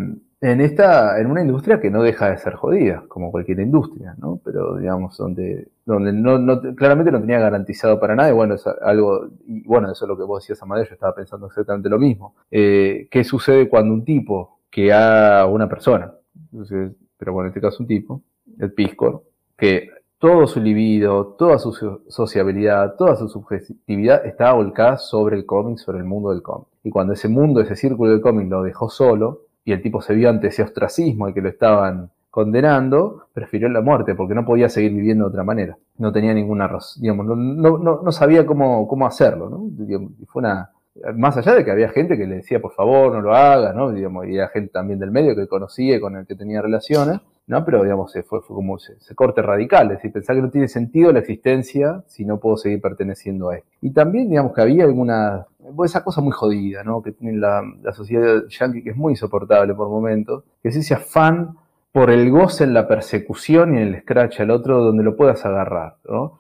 en esta, en una industria que no deja de ser jodida, como cualquier industria, ¿no? Pero digamos, donde, donde no, no, claramente no tenía garantizado para nada, y bueno, es algo, y bueno, eso es lo que vos decías, Amadeo, yo estaba pensando exactamente lo mismo. Eh, ¿qué sucede cuando un tipo que a una persona, entonces, pero bueno, en este caso un tipo, el Piscor, que todo su libido, toda su sociabilidad, toda su subjetividad estaba volcada sobre el cómic, sobre el mundo del cómic. Y cuando ese mundo, ese círculo del cómic lo dejó solo, y el tipo se vio ante ese ostracismo y que lo estaban condenando, prefirió la muerte porque no podía seguir viviendo de otra manera. No tenía ninguna razón, digamos, no, no, no, no sabía cómo, cómo hacerlo, ¿no? Digamos, fue una, más allá de que había gente que le decía, por favor, no lo hagas, ¿no? Digamos, y había gente también del medio que conocía y con el que tenía relaciones, ¿no? Pero, digamos, fue, fue como ese, ese corte radical, es decir, pensar que no tiene sentido la existencia si no puedo seguir perteneciendo a él. Y también, digamos, que había alguna, esa cosa muy jodida, ¿no? Que tiene la, la sociedad yankee, que es muy insoportable por momentos, que es ese afán por el goce en la persecución y en el scratch al otro donde lo puedas agarrar, ¿no?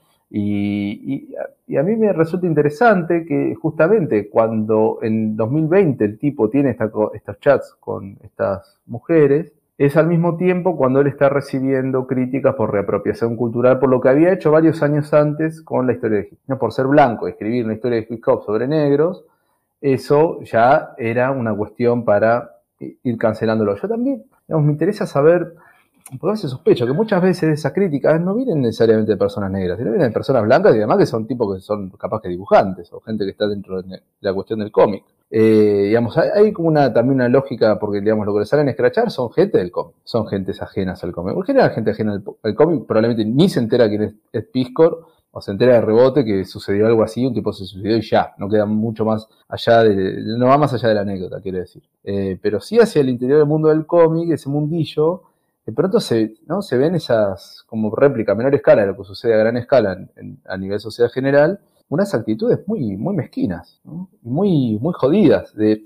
Y, y, y a mí me resulta interesante que justamente cuando en dos mil veinte el tipo tiene esta, estos chats con estas mujeres, es al mismo tiempo cuando él está recibiendo críticas por reapropiación cultural por lo que había hecho varios años antes con la historia de hip hop. Por ser blanco, escribir una historia de hip hop sobre negros, eso ya era una cuestión para ir cancelándolo. Yo también, digamos, me interesa saber, porque a veces sospecho que muchas veces esas críticas no vienen necesariamente de personas negras, sino vienen de personas blancas y además que son tipos que son capaz que dibujantes o gente que está dentro de la cuestión del cómic. Eh, digamos, hay, hay como una, también una lógica, porque digamos, lo que le salen a escrachar son gente del cómic, son gentes ajenas al cómic. Por general, gente ajena al, al cómic probablemente ni se entera quién es, es Piscor, o se entera de rebote que sucedió algo así, un tipo se suicidó y ya, no queda mucho más allá de, no va más allá de la anécdota, quiero decir. Eh, pero sí hacia el interior del mundo del cómic, ese mundillo, de pronto se, ¿no? se ven esas, como réplica a menor escala de lo que sucede a gran escala en, en, a nivel sociedad general, unas actitudes muy, muy mezquinas, ¿no? muy, muy jodidas. De,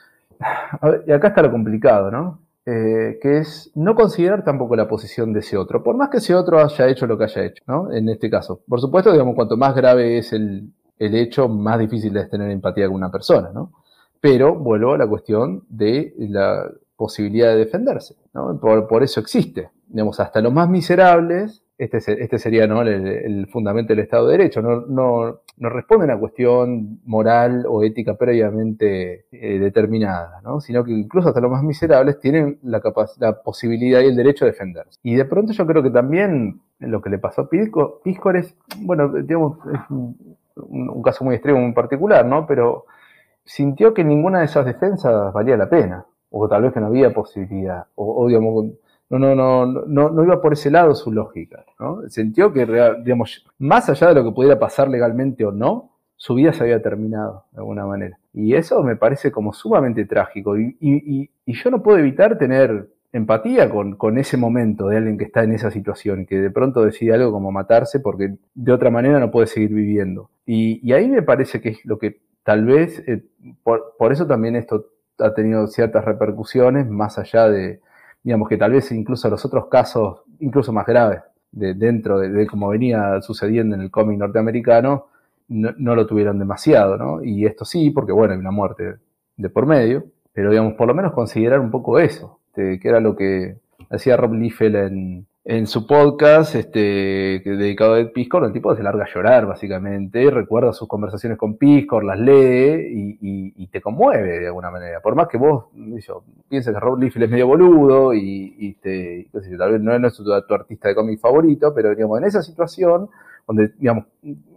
a ver, y acá está lo complicado, ¿no? Eh, que es no considerar tampoco la posición de ese otro, por más que ese otro haya hecho lo que haya hecho, ¿no? En este caso. Por supuesto, digamos, cuanto más grave es el, el hecho, más difícil es tener empatía con una persona, ¿no? Pero vuelvo a la cuestión de la posibilidad de defenderse, ¿no? Por, por eso existe. Digamos, hasta los más miserables, este, este sería, ¿no? el, el fundamento del Estado de Derecho, no, no, no responde a una cuestión moral o ética previamente eh, determinada, ¿no? Sino que incluso hasta los más miserables tienen la, capac- la posibilidad y el derecho a defenderse. Y de pronto yo creo que también lo que le pasó a Piscor, Piscor es, bueno, digamos, es un, un caso muy extremo, muy particular, ¿no? Pero sintió que ninguna de esas defensas valía la pena, o tal vez que no había posibilidad, o, o digamos, no, no, no, no, no iba por ese lado su lógica, ¿no? Sintió que, digamos, más allá de lo que pudiera pasar legalmente o no, su vida se había terminado de alguna manera. Y eso me parece como sumamente trágico, y, y, y yo no puedo evitar tener empatía con, con ese momento de alguien que está en esa situación y que de pronto decide algo como matarse porque de otra manera no puede seguir viviendo. Y, y ahí me parece que es lo que tal vez, eh, por, por eso también esto ha tenido ciertas repercusiones, más allá de, digamos, que tal vez incluso los otros casos, incluso más graves, de, dentro de, de cómo venía sucediendo en el cómic norteamericano, no, no lo tuvieron demasiado, ¿no? Y esto sí, porque bueno, hay una muerte de por medio, pero digamos, por lo menos considerar un poco eso, este, que era lo que hacía Rob Liefeld en, en su podcast, este, dedicado a Ed Piscor. El tipo se larga a llorar, básicamente, recuerda sus conversaciones con Piscor, las lee y, y, y te conmueve de alguna manera. Por más que vos yo, pienses que Rob Liefeld es medio boludo y, y te, qué sé yo, tal vez no es tu, tu artista de cómic favorito, pero digamos, en esa situación, donde digamos,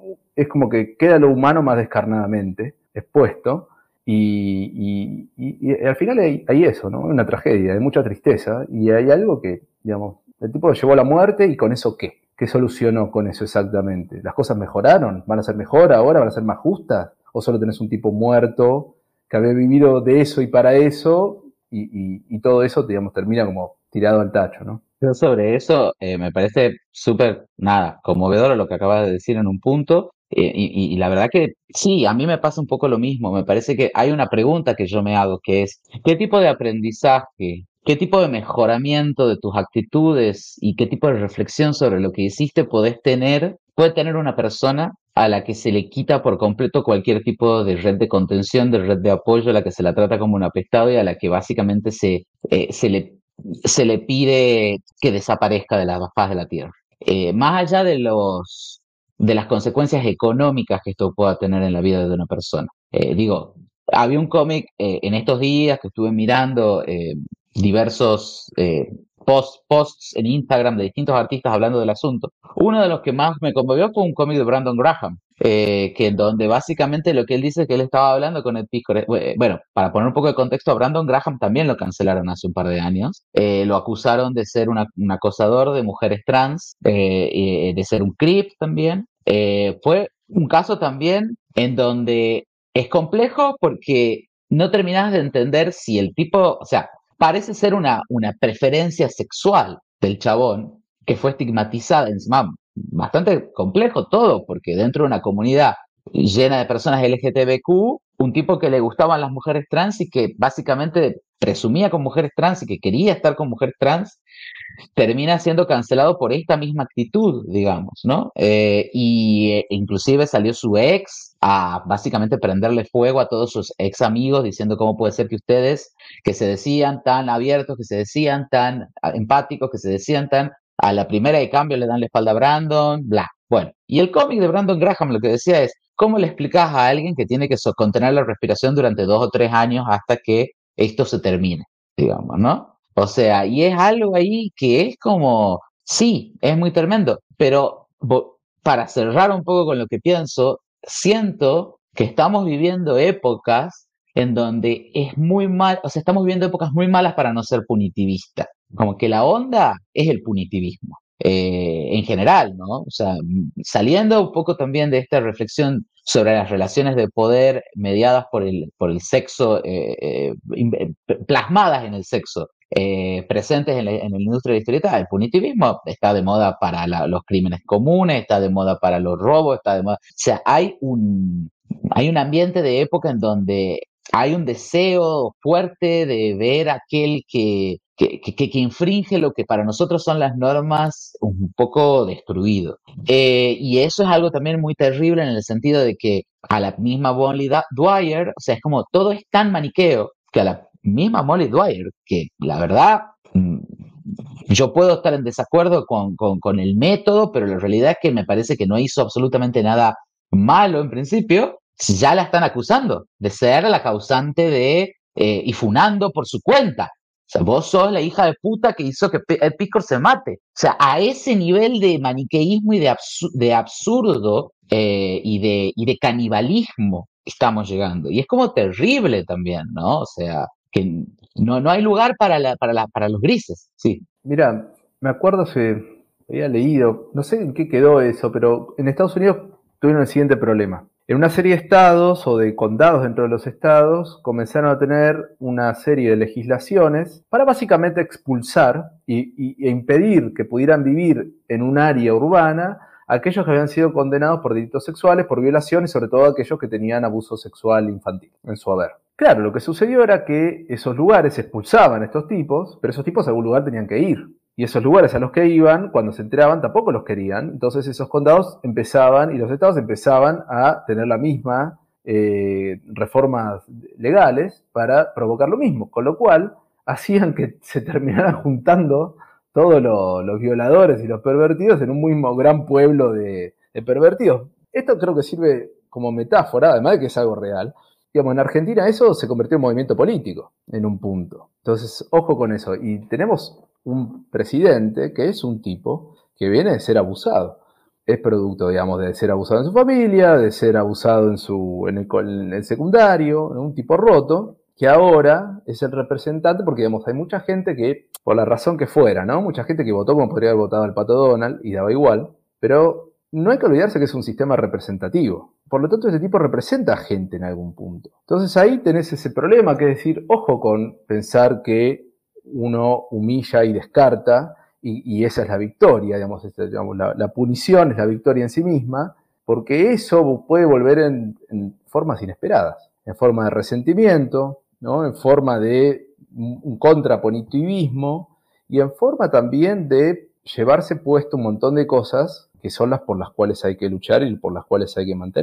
es como que queda lo humano más descarnadamente expuesto. Y, y, y, y al final hay, hay eso, ¿no? Una tragedia, hay mucha tristeza y hay algo que, digamos, el tipo llevó a la muerte y con eso ¿qué? ¿Qué solucionó con eso exactamente? ¿Las cosas mejoraron? ¿Van a ser mejor ahora? ¿Van a ser más justas? ¿O solo tenés un tipo muerto que había vivido de eso y para eso y, y, y todo eso, digamos, termina como tirado al tacho, ¿no? Yo sobre eso eh, me parece súper, nada, conmovedor lo que acabas de decir en un punto. Eh, y, y la verdad que sí, a mí me pasa un poco lo mismo. Me parece que hay una pregunta que yo me hago, que es, ¿qué tipo de aprendizaje, qué tipo de mejoramiento de tus actitudes y qué tipo de reflexión sobre lo que hiciste podés tener, puede tener una persona a la que se le quita por completo cualquier tipo de red de contención, de red de apoyo, a la que se la trata como un apestado y a la que básicamente se, eh, se le se le pide que desaparezca de la faz de la Tierra. Eh, más allá de los de las consecuencias económicas que esto pueda tener en la vida de una persona. Eh, digo, había un cómic eh, en estos días que estuve mirando eh, diversos eh, post, posts en Instagram de distintos artistas hablando del asunto. Uno de los que más me conmovió fue un cómic de Brandon Graham, eh, que donde básicamente lo que él dice es que él estaba hablando con Ed Piskor. Bueno, para poner un poco de contexto, a Brandon Graham también lo cancelaron hace un par de años. Eh, lo acusaron de ser una, un acosador de mujeres trans, eh, eh, de ser un creep también. Eh, fue un caso también en donde es complejo porque no terminas de entender si el tipo, o sea, parece ser una, una preferencia sexual del chabón que fue estigmatizada, encima bastante complejo todo, porque dentro de una comunidad llena de personas L G T B Q, un tipo que le gustaban las mujeres trans y que básicamente presumía con mujeres trans y que quería estar con mujeres trans, termina siendo cancelado por esta misma actitud, digamos, ¿no? Eh, y eh, inclusive salió su ex a básicamente prenderle fuego a todos sus ex amigos diciendo cómo puede ser que ustedes, que se decían tan abiertos, que se decían tan empáticos, que se decían tan a la primera de cambio le dan la espalda a Brandon, bla. Bueno, y el cómic de Brandon Graham lo que decía es, ¿cómo le explicas a alguien que tiene que contener la respiración durante dos o tres años hasta que esto se termine, digamos, ¿no? O sea, y es algo ahí que es como, sí, es muy tremendo, pero para cerrar un poco con lo que pienso, siento que estamos viviendo épocas en donde es muy mal, o sea, estamos viviendo épocas muy malas para no ser punitivista. Como que la onda es el punitivismo, eh, en general, ¿no? O sea, saliendo un poco también de esta reflexión sobre las relaciones de poder mediadas por el, por el sexo, eh, eh, plasmadas en el sexo, eh, presentes en la, en la industria de la historieta, el punitivismo está de moda para la, los crímenes comunes, está de moda para los robos, está de moda. O sea, hay un, hay un ambiente de época en donde hay un deseo fuerte de ver a aquel que, que, que, que infringe lo que para nosotros son las normas un poco destruido. Eh, y eso es algo también muy terrible en el sentido de que a la misma Molly Dwyer, o sea, es como todo es tan maniqueo que a la misma Molly Dwyer, que la verdad, yo puedo estar en desacuerdo con, con, con el método, pero la realidad es que me parece que no hizo absolutamente nada malo en principio, ya la están acusando de ser la causante de, eh, y funando por su cuenta. O sea, vos sos la hija de puta que hizo que Ed Piskor se mate. O sea, a ese nivel de maniqueísmo y de, absur de absurdo eh, y, de, y de canibalismo estamos llegando. Y es como terrible también, ¿no? O sea, que no, no hay lugar para, la, para, la, para los grises, sí. Mira, me acuerdo que había leído, no sé en qué quedó eso, pero en Estados Unidos tuvieron el siguiente problema. En una serie de estados o de condados dentro de los estados comenzaron a tener una serie de legislaciones para básicamente expulsar y, y, e impedir que pudieran vivir en un área urbana aquellos que habían sido condenados por delitos sexuales, por violaciones, sobre todo aquellos que tenían abuso sexual infantil en su haber. Claro, lo que sucedió era que esos lugares expulsaban a estos tipos, pero esos tipos a algún lugar tenían que ir. Y esos lugares a los que iban, cuando se enteraban, tampoco los querían. Entonces esos condados empezaban, y los estados empezaban a tener la misma eh, reformas legales para provocar lo mismo. Con lo cual, hacían que se terminaran juntando todos lo, los violadores y los pervertidos en un mismo gran pueblo de, de pervertidos. Esto creo que sirve como metáfora, además de que es algo real. Digamos, en Argentina eso se convirtió en movimiento político, en un punto. Entonces, ojo con eso. Y tenemos un presidente que es un tipo que viene de ser abusado. Es producto, digamos, de ser abusado en su familia, de ser abusado en, su, en, el, en el secundario, un tipo roto, que ahora es el representante, porque, digamos, hay mucha gente que, por la razón que fuera, ¿no? Mucha gente que votó como podría haber votado al Pato Donald, y daba igual, pero no hay que olvidarse que es un sistema representativo. Por lo tanto, ese tipo representa a gente en algún punto. Entonces ahí tenés ese problema, que es decir, ojo con pensar que uno humilla y descarta, y, y esa es la victoria, digamos, este, digamos la, la punición es la victoria en sí misma, porque eso puede volver en, en formas inesperadas, en forma de resentimiento, ¿no? En forma de un contrapunitivismo, y en forma también de llevarse puesto un montón de cosas que son las por las cuales hay que luchar y por las cuales hay que mantener.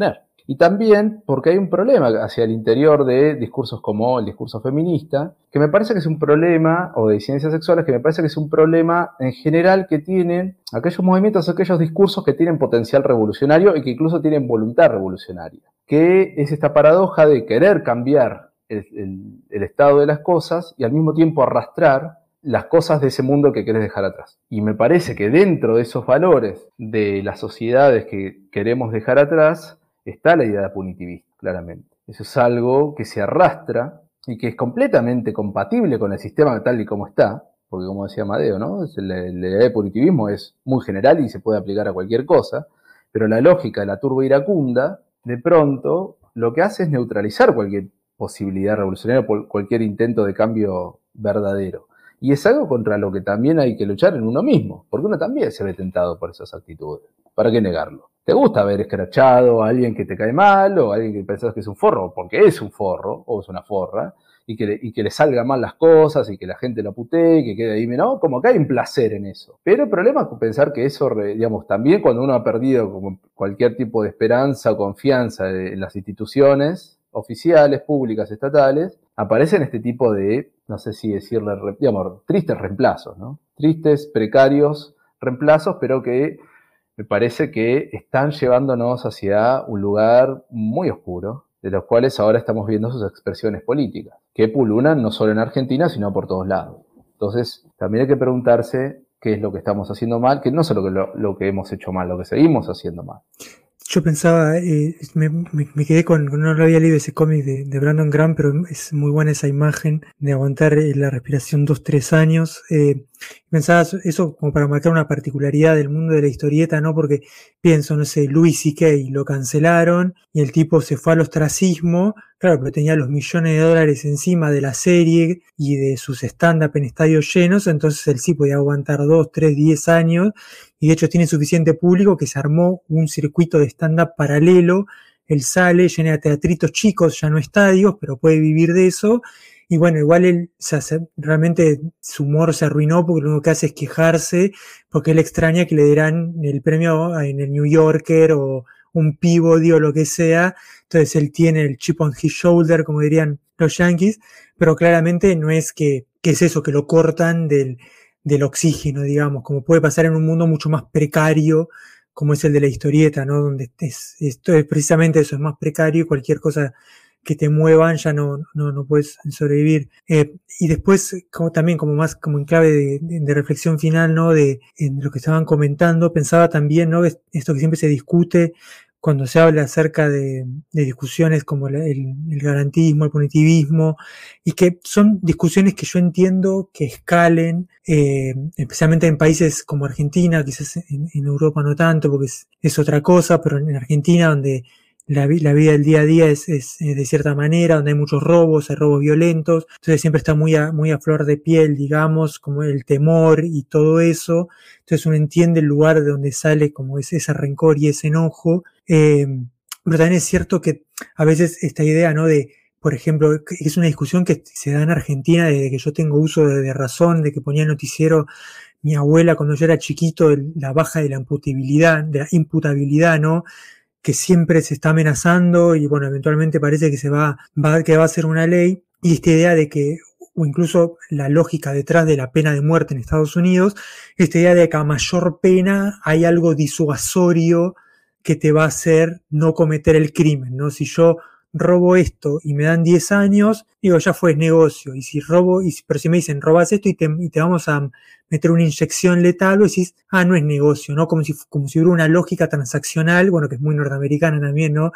Y también porque hay un problema hacia el interior de discursos como el discurso feminista, que me parece que es un problema, o de disidencias sexuales, que me parece que es un problema en general que tienen aquellos movimientos, aquellos discursos que tienen potencial revolucionario y que incluso tienen voluntad revolucionaria, que es esta paradoja de querer cambiar el, el, el estado de las cosas y al mismo tiempo arrastrar las cosas de ese mundo que querés dejar atrás. Y me parece que dentro de esos valores de las sociedades que queremos dejar atrás está la idea punitivista, claramente. Eso es algo que se arrastra y que es completamente compatible con el sistema tal y como está, porque como decía Amadeo, ¿no? La, la idea de punitivismo es muy general y se puede aplicar a cualquier cosa, pero la lógica de la turbo iracunda, de pronto, lo que hace es neutralizar cualquier posibilidad revolucionaria, cualquier intento de cambio verdadero. Y es algo contra lo que también hay que luchar en uno mismo, porque uno también se ve tentado por esas actitudes. ¿Para qué negarlo? ¿Te gusta haber escrachado a alguien que te cae mal o a alguien que pensás que es un forro? Porque es un forro o es una forra y que, le, y que le salgan mal las cosas y que la gente lo putee y que quede ahí, ¿no? Como que hay un placer en eso. Pero el problema es pensar que eso, digamos, también cuando uno ha perdido como cualquier tipo de esperanza o confianza en las instituciones oficiales, públicas, estatales, aparecen este tipo de, no sé si decirle, digamos, tristes reemplazos, ¿no? Tristes, precarios reemplazos, pero que me parece que están llevándonos hacia un lugar muy oscuro, de los cuales ahora estamos viendo sus expresiones políticas, que pululan no solo en Argentina, sino por todos lados. Entonces, también hay que preguntarse qué es lo que estamos haciendo mal, que no solo que lo, lo que hemos hecho mal, lo que seguimos haciendo mal. Yo pensaba, eh, me, me, me quedé con, no lo había leído ese cómic de, de Brandon Graham, pero es muy buena esa imagen de aguantar eh, la respiración dos, tres años. Eh, pensaba eso como para marcar una particularidad del mundo de la historieta, ¿no? Porque pienso, no sé, Louis C K lo cancelaron y el tipo se fue al ostracismo, claro, pero tenía los millones de dólares encima de la serie y de sus stand-up en estadios llenos, entonces él sí podía aguantar dos, tres, diez años. Y de hecho tiene suficiente público que se armó un circuito de stand-up paralelo. Él sale, llena de teatritos chicos, ya no estadios, pero puede vivir de eso. Y bueno, igual él se hace, realmente su humor se arruinó porque lo único que hace es quejarse, porque él extraña que le dieran el premio en el New Yorker o un Peabody o lo que sea. Entonces él tiene el chip on his shoulder, como dirían los yankees, pero claramente no es que, que es eso, que lo cortan del... del oxígeno, digamos, como puede pasar en un mundo mucho más precario, como es el de la historieta, ¿no? Donde es, esto es precisamente eso, es más precario y cualquier cosa que te muevan ya no, no, no puedes sobrevivir. Eh, y después, como también como más como en clave de, de, de reflexión final, ¿no? De, de lo que estaban comentando, pensaba también, ¿no? Esto que siempre se discute cuando se habla acerca de, de discusiones como el, el garantismo, el punitivismo, y que son discusiones que yo entiendo que escalen, eh, especialmente en países como Argentina, quizás en, en Europa no tanto, porque es, es otra cosa, pero en Argentina, donde la, la vida del día a día es, es, es de cierta manera, donde hay muchos robos, hay robos violentos, entonces siempre está muy a, muy a flor de piel, digamos, como el temor y todo eso. Entonces uno entiende el lugar de donde sale como ese, ese rencor y ese enojo. Eh, pero también es cierto que a veces esta idea, ¿no? De, por ejemplo, que es una discusión que se da en Argentina desde que yo tengo uso de, de razón, de que ponía el noticiero mi abuela cuando yo era chiquito, el, la baja de la imputabilidad, de la imputabilidad, ¿no? Que siempre se está amenazando y bueno, eventualmente parece que se va, va, que va a ser una ley. Y esta idea de que, o incluso la lógica detrás de la pena de muerte en Estados Unidos, esta idea de que a mayor pena hay algo disuasorio que te va a hacer no cometer el crimen, ¿no? Si yo robo esto y me dan diez años, digo, ya fue negocio. Y si robo, y si, pero si me dicen, robas esto y te, y te vamos a meter una inyección letal, o decís, ah, no es negocio, ¿no? Como si, como si hubiera una lógica transaccional, bueno, que es muy norteamericana también, ¿no?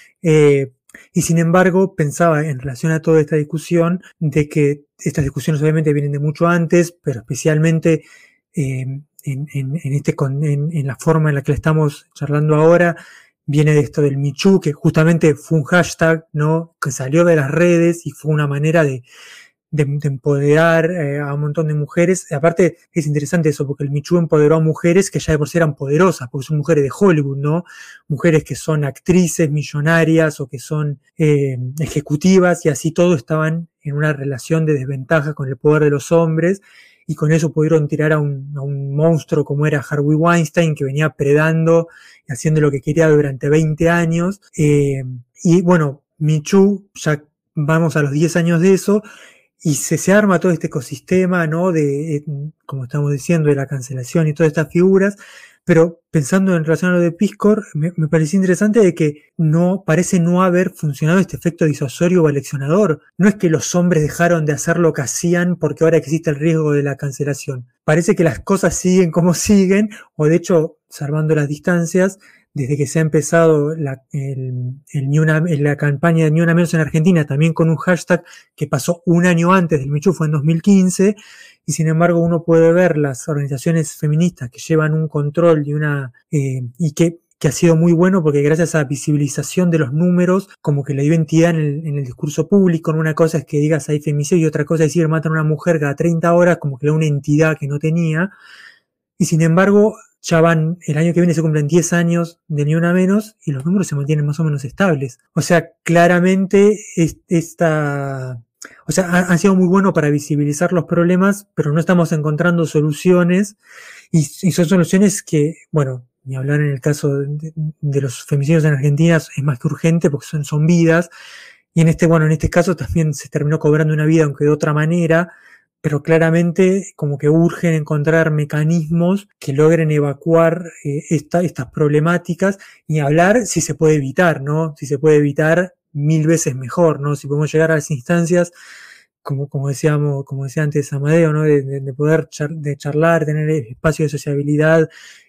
Eh, y sin embargo, pensaba en relación a toda esta discusión, de que estas discusiones obviamente vienen de mucho antes, pero especialmente, eh, En, en, en, este, en, en la forma en la que le estamos charlando ahora, viene de esto del Michu, que justamente fue un hashtag, ¿no? Que salió de las redes y fue una manera de, de, de empoderar eh, a un montón de mujeres. Y aparte es interesante eso, porque el Michu empoderó a mujeres que ya de por sí eran poderosas, porque son mujeres de Hollywood, ¿no? Mujeres que son actrices, millonarias o que son eh, ejecutivas, y así todo estaban en una relación de desventaja con el poder de los hombres. y con eso pudieron tirar a un, a un monstruo como era Harvey Weinstein, que venía predando y haciendo lo que quería durante veinte años. Eh, y bueno, Me Too, ya vamos a los diez años de eso, y se, se arma todo este ecosistema, ¿no? De, como estamos diciendo, de la cancelación y todas estas figuras. Pero pensando en relación a lo de Peace Corps, me, me pareció interesante de que no, parece no haber funcionado este efecto disuasorio o aleccionador. No es que los hombres dejaron de hacer lo que hacían porque ahora existe el riesgo de la cancelación. Parece que las cosas siguen como siguen, o de hecho, salvando las distancias, desde que se ha empezado la, el, el ni una, la campaña de Ni Una Menos en Argentina, también con un hashtag que pasó un año antes del Me Too, fue en dos mil quince, y sin embargo uno puede ver las organizaciones feministas que llevan un control y una eh, y que, que ha sido muy bueno porque gracias a la visibilización de los números, como que le dio entidad en el, en el discurso público. Una cosa es que digas hay femicidio y otra cosa es decir matan a una mujer cada treinta horas, como que le da una entidad que no tenía, y sin embargo ya van, el año que viene se cumplen diez años de Ni Una Menos y los números se mantienen más o menos estables. O sea, claramente es, esta, o sea, ha, han sido muy buenos para visibilizar los problemas, pero no estamos encontrando soluciones, y, y son soluciones que, bueno, ni hablar en el caso de, de los femicidios en Argentina, es más que urgente porque son, son vidas, y en este, bueno, en este caso también se terminó cobrando una vida, aunque de otra manera, pero claramente como que urgen encontrar mecanismos que logren evacuar eh, esta, estas problemáticas, y hablar si se puede evitar, ¿no? Si se puede evitar, mil veces mejor, ¿no? Si podemos llegar a las instancias, como, como decíamos, como decía antes Amadeo, ¿no? De, de, de poder char, de charlar, tener espacio de sociabilidad,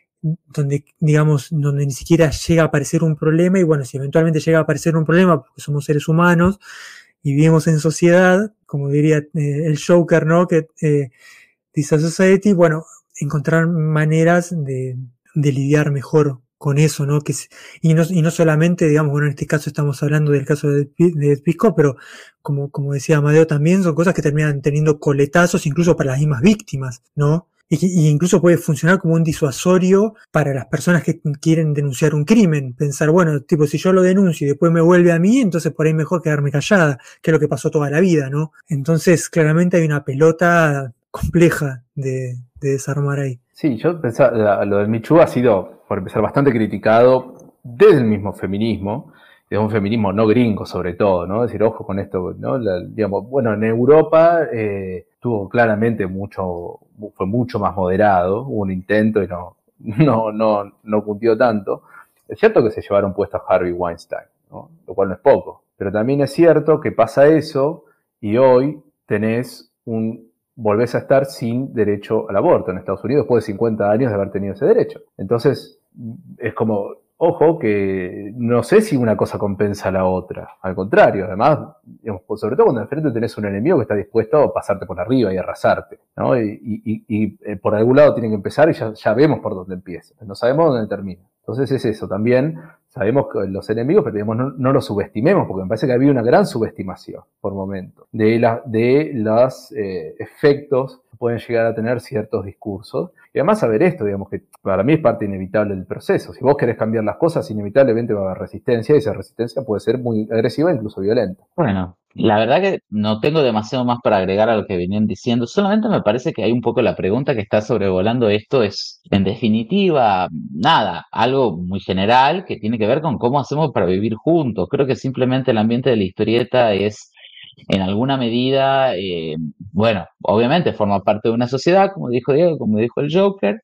donde, digamos, donde ni siquiera llega a aparecer un problema, y bueno, si eventualmente llega a aparecer un problema, porque somos seres humanos, y vivimos en sociedad, como diría eh, el Joker, ¿no? Que eh, This is Society, bueno, encontrar maneras de, de lidiar mejor con eso, ¿no? Que, y, no y no solamente, digamos, bueno, en este caso estamos hablando del caso de, de Pisco, pero como, como decía Amadeo también, son cosas que terminan teniendo coletazos incluso para las mismas víctimas, ¿no? Y, y incluso puede funcionar como un disuasorio para las personas que quieren denunciar un crimen. Pensar, bueno, tipo, si yo lo denuncio y después me vuelve a mí, entonces por ahí mejor quedarme callada, que es lo que pasó toda la vida, ¿no? Entonces, claramente hay una pelota compleja de, de desarmar ahí. Sí, yo pensaba, lo del Me Too ha sido, por empezar, bastante criticado desde el mismo feminismo, de un feminismo no gringo sobre todo, ¿no? Es decir, ojo con esto, ¿no? La, digamos, bueno, en Europa eh, tuvo claramente mucho, fue mucho más moderado, hubo un intento y no, no, no, no cumplió tanto. Es cierto que se llevaron puesto a Harvey Weinstein, ¿no? Lo cual no es poco, pero también es cierto que pasa eso y hoy tenés un, volvés a estar sin derecho al aborto en Estados Unidos después de cincuenta años de haber tenido ese derecho. Entonces, es como, ojo, que no sé si una cosa compensa a la otra. Al contrario, además, digamos, sobre todo cuando de frente tenés un enemigo que está dispuesto a pasarte por arriba y arrasarte, ¿no? Y, y, y, y eh, por algún lado tiene que empezar y ya, ya vemos por dónde empieza. No sabemos dónde termina. Entonces es eso también. Sabemos que los enemigos, pero digamos, no, no los subestimemos, porque me parece que había una gran subestimación por momento de, la, de los eh, efectos que pueden llegar a tener ciertos discursos. Y además saber esto, digamos, que para mí es parte inevitable del proceso. Si vos querés cambiar las cosas, inevitablemente va a haber resistencia, y esa resistencia puede ser muy agresiva, incluso violenta. Bueno, la verdad que no tengo demasiado más para agregar a lo que venían diciendo. Solamente me parece que hay un poco la pregunta que está sobrevolando esto es, en definitiva, nada, algo muy general que tiene que ver con cómo hacemos para vivir juntos. Creo que simplemente el ambiente de la historieta es, en alguna medida, eh, bueno, obviamente forma parte de una sociedad, como dijo Diego, como dijo el Joker,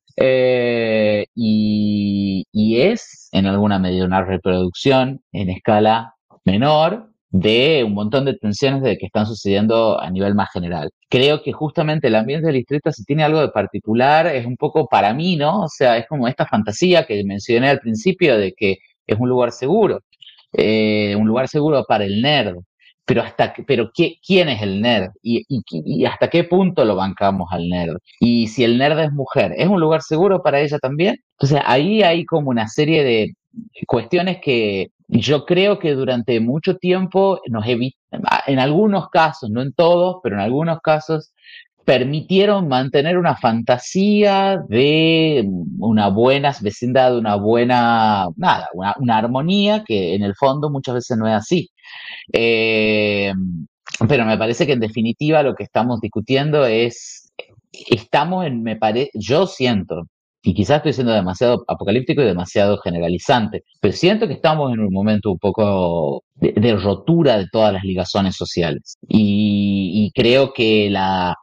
eh, y, y es, en alguna medida, una reproducción en escala menor de un montón de tensiones de que están sucediendo a nivel más general. Creo que justamente el ambiente de la historieta, si tiene algo de particular, es un poco para mí, ¿no? O sea, es como esta fantasía que mencioné al principio de que es un lugar seguro, eh, un lugar seguro para el nerd. Pero hasta pero ¿qué, quién es el nerd? ¿Y, y, ¿Y hasta qué punto lo bancamos al nerd? Y si el nerd es mujer, ¿es un lugar seguro para ella también? Entonces ahí hay como una serie de cuestiones que yo creo que durante mucho tiempo nos evit- en algunos casos, no en todos, pero en algunos casos, permitieron mantener una fantasía de una buena vecindad, una buena, nada, una, una armonía que en el fondo muchas veces no es así. Eh, pero me parece que en definitiva lo que estamos discutiendo es estamos en, me parece, yo siento, y quizás estoy siendo demasiado apocalíptico y demasiado generalizante, pero siento que estamos en un momento un poco de, de rotura de todas las ligazones sociales. Y, y creo que la,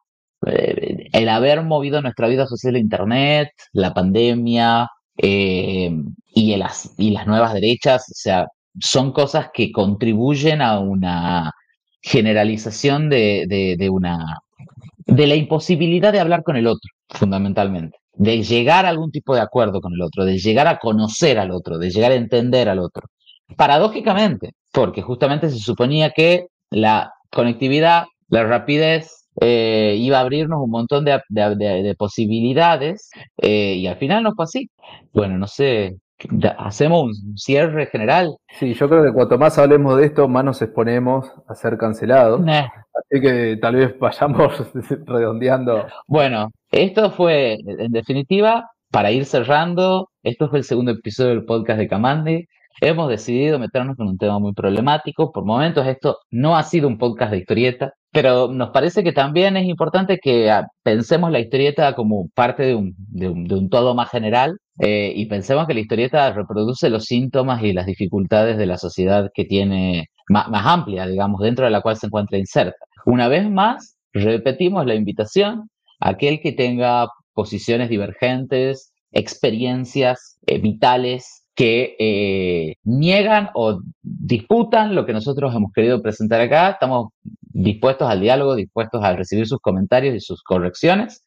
eh, el haber movido nuestra vida social a Internet, la pandemia eh, y, el, y las nuevas derechas, o sea, son cosas que contribuyen a una generalización de, de, de una de la imposibilidad de hablar con el otro, fundamentalmente, de llegar a algún tipo de acuerdo con el otro, de llegar a conocer al otro, de llegar a entender al otro. Paradójicamente, porque justamente se suponía que la conectividad, la rapidez, eh, iba a abrirnos un montón de, de, de, de posibilidades eh, y al final no fue así. Bueno, no sé, hacemos un cierre general. Sí, yo creo que cuanto más hablemos de esto, más nos exponemos a ser cancelados. Nah. Así que tal vez vayamos redondeando. Bueno, esto fue, en definitiva, para ir cerrando, esto fue el segundo episodio del podcast de Kamandi. Hemos decidido meternos con un tema muy problemático. Por momentos esto no ha sido un podcast de historieta, pero nos parece que también es importante que pensemos la historieta como parte de un, de un, de un todo más general eh, y pensemos que la historieta reproduce los síntomas y las dificultades de la sociedad que tiene más, más amplia, digamos, dentro de la cual se encuentra inserta. Una vez más, repetimos la invitación a aquel que tenga posiciones divergentes, experiencias eh, vitales que eh, niegan o disputan lo que nosotros hemos querido presentar acá. Estamos dispuestos al diálogo, dispuestos a recibir sus comentarios y sus correcciones.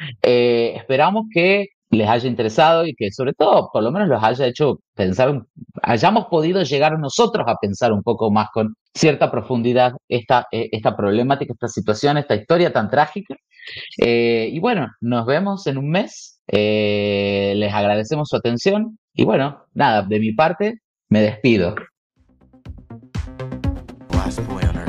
Eh, esperamos que les haya interesado y que sobre todo por lo menos los haya hecho pensar, hayamos podido llegar nosotros a pensar un poco más con cierta profundidad esta, esta problemática, esta situación, esta historia tan trágica. Eh, y bueno, nos vemos en un mes. Eh, les agradecemos su atención. Y bueno, nada, de mi parte, me despido.